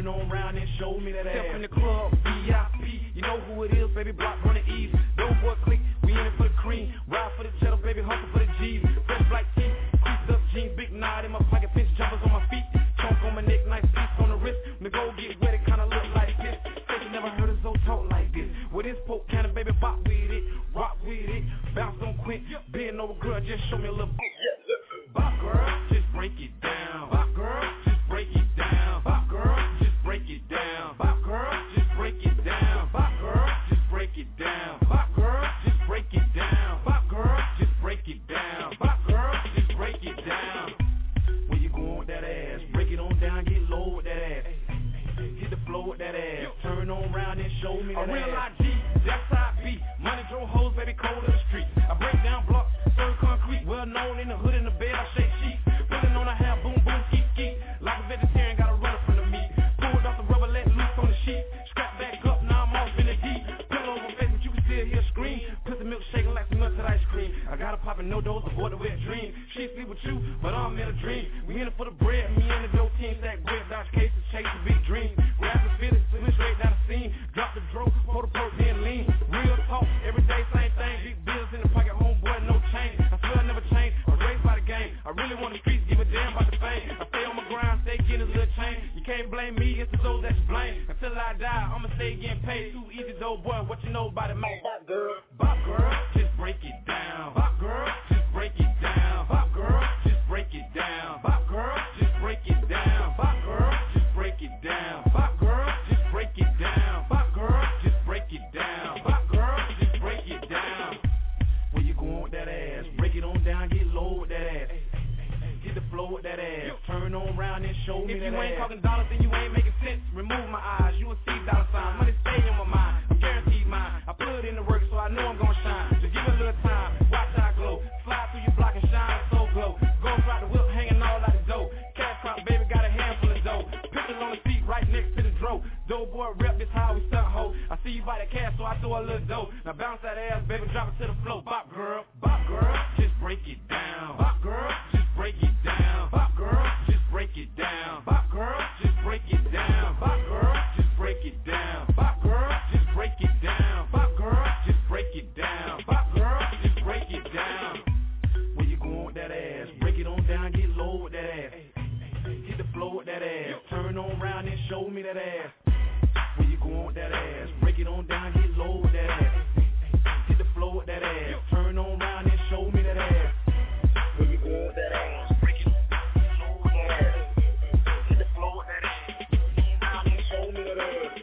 Turn on round and show me that ass. Step in the club, VIP, you know who it is, baby, block running easy. Dope boy click, we in it for the cream. Ride for the cheddar, baby, hustle for the G's. Fresh black teeth, creased up jeans, big knot in my pocket, pinch jumpers on my feet. Chunk on my neck, nice piece on the wrist. When the gold get wet, it kinda look like this. Said you never heard us so talk like this. With this poke cannon, baby, bop with it, rock with it. Bounce don't quit, bend over girl, just show me a little bit. Bop girl, just break it down. Bop girl, just break it down. Bop girl, just break it down. Bop girl, just break it down. Bop girl, just break it down. Bop girl, just break it down. Bop girl, just break it down. Bop girl, just break it down. Where you going with that ass? Break it on down, get low with that ass. Hit the floor with that ass. Turn on round and show me that ass. A real IG, that's how I be. Money drove hoes, baby, cold in the street. I break down blocks, serve concrete. Well known in the hood, in the bed, I shake sheets. Pulling on a half, boom, boom, keep, keep. Like a vegetarian, got a runner from the meat. Pulled off the rubber, let loose on the sheet. Strap back up, now I'm off in the deep. Pillow over face, but you can still hear scream. Pussy milk shaking like some nuts at ice cream. I gotta pop in no dose, avoid the wet dream. She sleep with you, but I'm in a dream. We in it for the bread, me and the dope team. Stack bread, dodge cases, chase the big dream. Grab the fitted, swim straight down the scene. Drop the dro, pour the perk, then lean. Real talk, every day, same thing. Big bills in the pocket, homeboy, no change. I swear I never change, I was raised by the game. I really want the streets, give a damn about the fame. I stay on my grind, stay getting this little change. You can't blame me, it's the those that you blame. Until I die, I'ma stay getting paid. Too easy though, boy, what you know about it, man? Bop girl, bop girl, just break it down. Bop girl, just break it down. Bop girl, just break it down. Bop girl, just break it down. Bop girl, just break it down. Bop girl, just break it down. Bop girl, just break it down. Bop girl, just break it down. Where you going with that ass? Break it on down, get low with that ass. Hit the floor with that ass. Turn on round and show me that ass. If you ain't talking dollars, then you ain't making sense. Remove my eyes, you will see dollar signs. Money stay in my mind, I'm guaranteed mine. I put in the work, so I know I'm gonna shine. Just give me a little time, watch how I glow. Fly through your block and shine so glow. Ghost ride the whip, hanging all out the dough. Cash crop, baby, got a handful of dough. Pictures on the seat, right next to the dro. Dope boy rep, this how we stunt ho. I see you buy the cash, so I throw a little dough. Now bounce that ass, baby, drop it to the floor. Bop girl, just break it down. Bop girl, just break it down. Bop girl, just break it down. Bop girl, just break it down. Bop girl, just break it down. Bop girl, just break it down. Bop girl, just break it down. Bop girl, just break it down. Where you going with that ass? Break it on down, get low with that ass. Hit the floor with that ass. Turn on round and show me that ass. Where you going with that ass? Break it on down, get low with that ass. Hit the floor with that ass. Turn on round and show me that ass. Where you going with that ass? Break it on down, get low with that ass. Hit the floor with that ass. Turn around and show me that ass.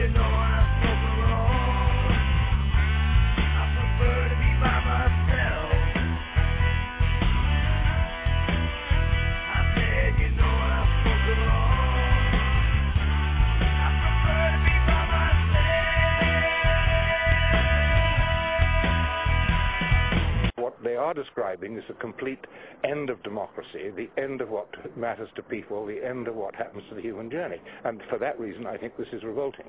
you know I smoke alone. I prefer to be by myself. I said, you know I smoke alone. I prefer to be by myself. What they are describing is a complete end of democracy, the end of what matters to people, the end of what happens to the human journey. And for that reason, I think this is revolting.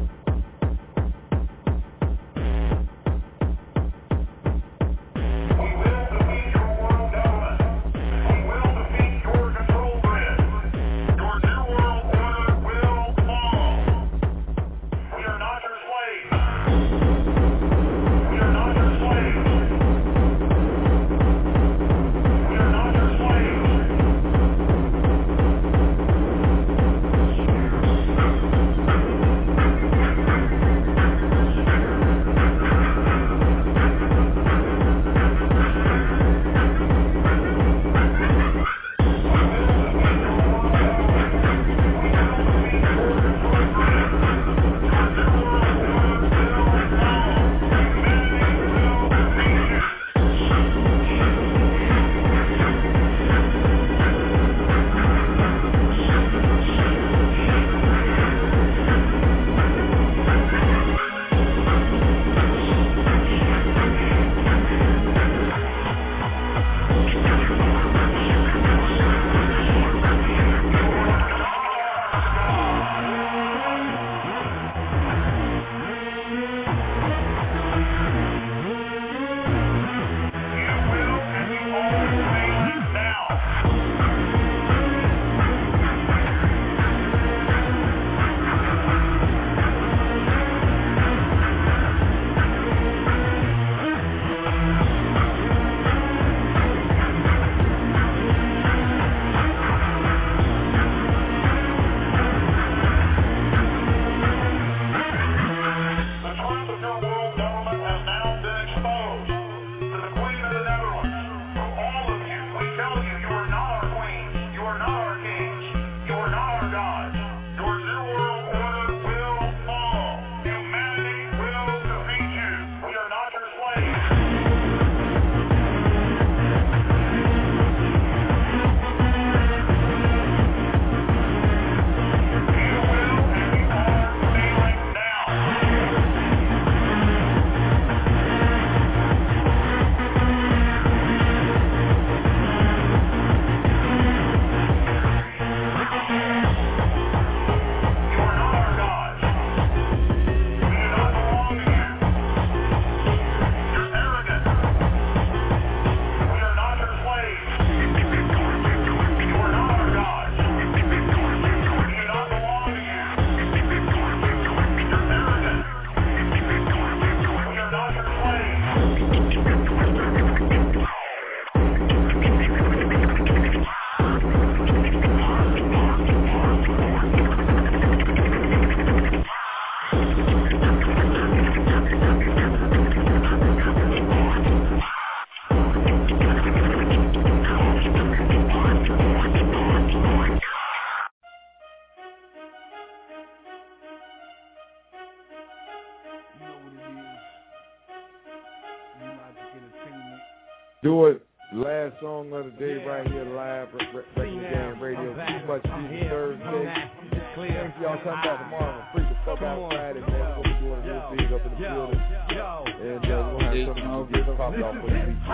Do it. Last song of the day right here live. Breaking Game Radio. Too Much Music Thursday. Thanks y'all. Come back tomorrow. Freak the fuck out Friday, man. We're going to be doing real big up in the building. And we're going to have some new gifts popped off for the weekend, man.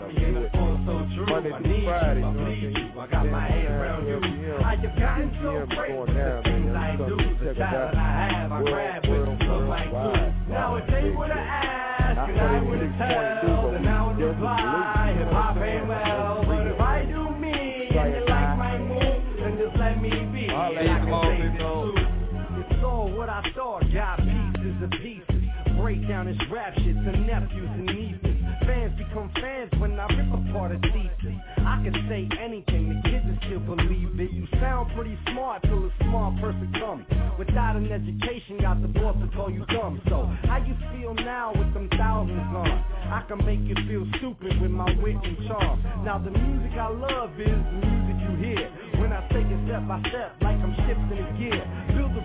Monday through Friday, you know what I'm saying? I got my head around you. I've gotten so going down, man. Check us out. Now if they would have asked, and I would have told, and I would reply, if I pay well, but if I do me, and you like my move, then just let me be, and I can say the truth. It's all what I thought, got pieces of pieces, break down this rap shit to nephews and nieces. Fans become fans when I rip apart a thesis. I can say anything, the kids will still believe it. You sound pretty smart till a smart person comes. Without an education, got the boss to call you dumb. So, how you feel now with them thousands on? I can make you feel stupid with my wit and charm. Now the music I love is the music you hear. When I take it step by step, like I'm shifting a gear. Build the rep,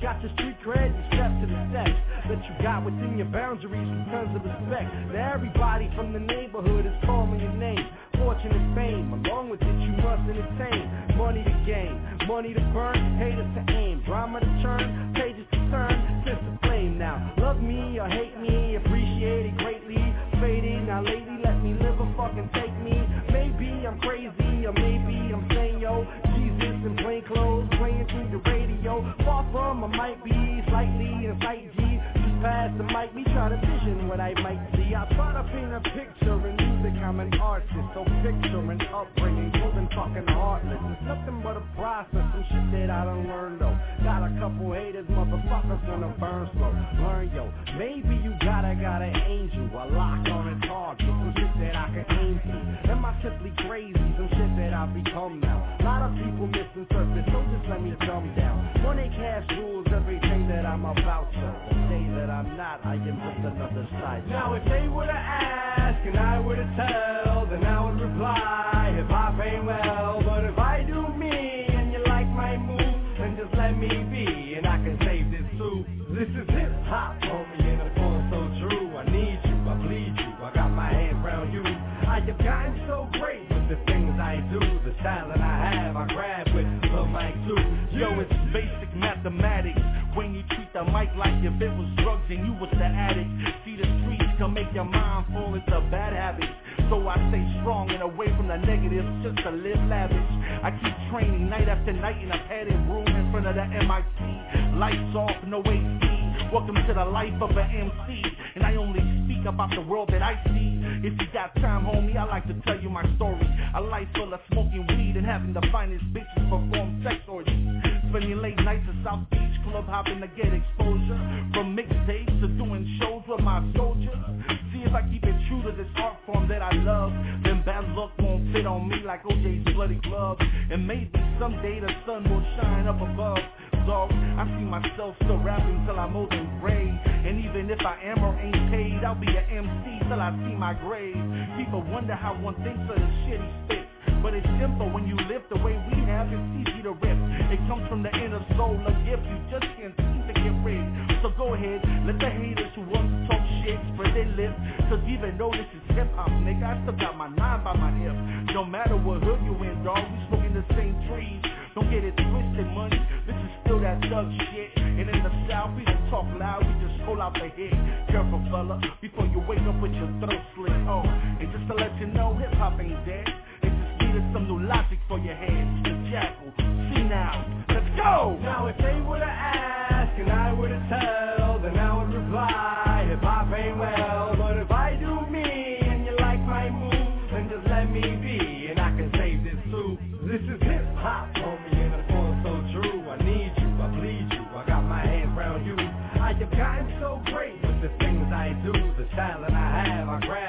got your street cred, you step to the steps that you got within your boundaries in terms of respect. Now everybody from the neighborhood is calling your name. Fortune and fame, along with it you must entertain. Money to gain, money to burn, haters to aim. Drama to churn, pages to turn, fist to flame. Now, love me or hate me, appreciate it greatly. Faded, now lately let me live or fucking take me. Maybe I'm crazy, or maybe I'm saying yo, Jesus in plain clothes, playing through the radio. Far from I might be, slightly in sight G. Just past the mic, me try to vision what I might see. I try to paint a picture in music, I'm an artist. So picture an upbringing, golden fucking heartless. It's nothing but a process, some shit that I done learned though. Got a couple haters, motherfuckers gonna burn slow. Learn yo, maybe you got an angel, a lock on a target, some shit that I can aim to. Am I simply crazy, some shit that I've become now. A lot of people misinterpret, so just let me dumb down. Money, cash rules everything that I'm about to. The day that I'm not, I am just another side. Now if they were to ask and I were to tell, then I would reply, if I pay well. But if I do me and you like my move, then just let me be and I can save this too. This is hip hop, homie, and the form so true. I need you, I bleed you, I got my hand around you. I have gotten so great with the things I do, the talent I have, I grab with the mic too. Yo, it's basic mathematics when you treat the mic like if it was drugs and you was the addict. See, the streets can make your mind fall into bad habits. So I stay strong and away from the negatives just to live lavish. I keep training night after night in a padded room in front of the MIT. Lights off, no AC. Welcome to the life of an MC. And I only speak about the world that I see. If you got time, homie, I like to tell you my story. A life full of smoking weed and having the finest bitches perform sex orgies. Spending late nights at South Beach Club hopping to get exposure. From mixtapes to doing shows with my soldiers. See if I keep it true to this art form that I love, then bad luck won't fit on me like OJ's bloody glove. And maybe someday the sun will shine up above. So I see myself still rapping till I'm old and gray. And even if I am or ain't paid, I'll be an MC till I see my grave. People wonder how one thinks of the shit he spits. But it's simple when you live the way we have, it's easy to rip. It comes from the inner soul, a gift you just can't seem to get rid. So go ahead, let the haters who want to talk shit spread their lips. Cause even though this is hip-hop, nigga, I still got my 9 by my hip. No matter what hood you in, dawg, we smoking the same trees. Don't get it twisted, money, this is still that thug shit. And in the South, we don't talk loud, we just hold out the hit. Careful, fella, before you wake up with your throat slit. Oh, and just to let you know, hip-hop ain't dead. There's some new logic for your head. The Jackal, see now, let's go! Now if they were to ask and I were to tell, then I would reply, if I pay well. But if I do me and you like my moves, then just let me be and I can save this too. This is hip hop, homie, and the form so true. I need you, I bleed you, I got my hands around you. I have gotten so great with the things I do, the talent I have, I grab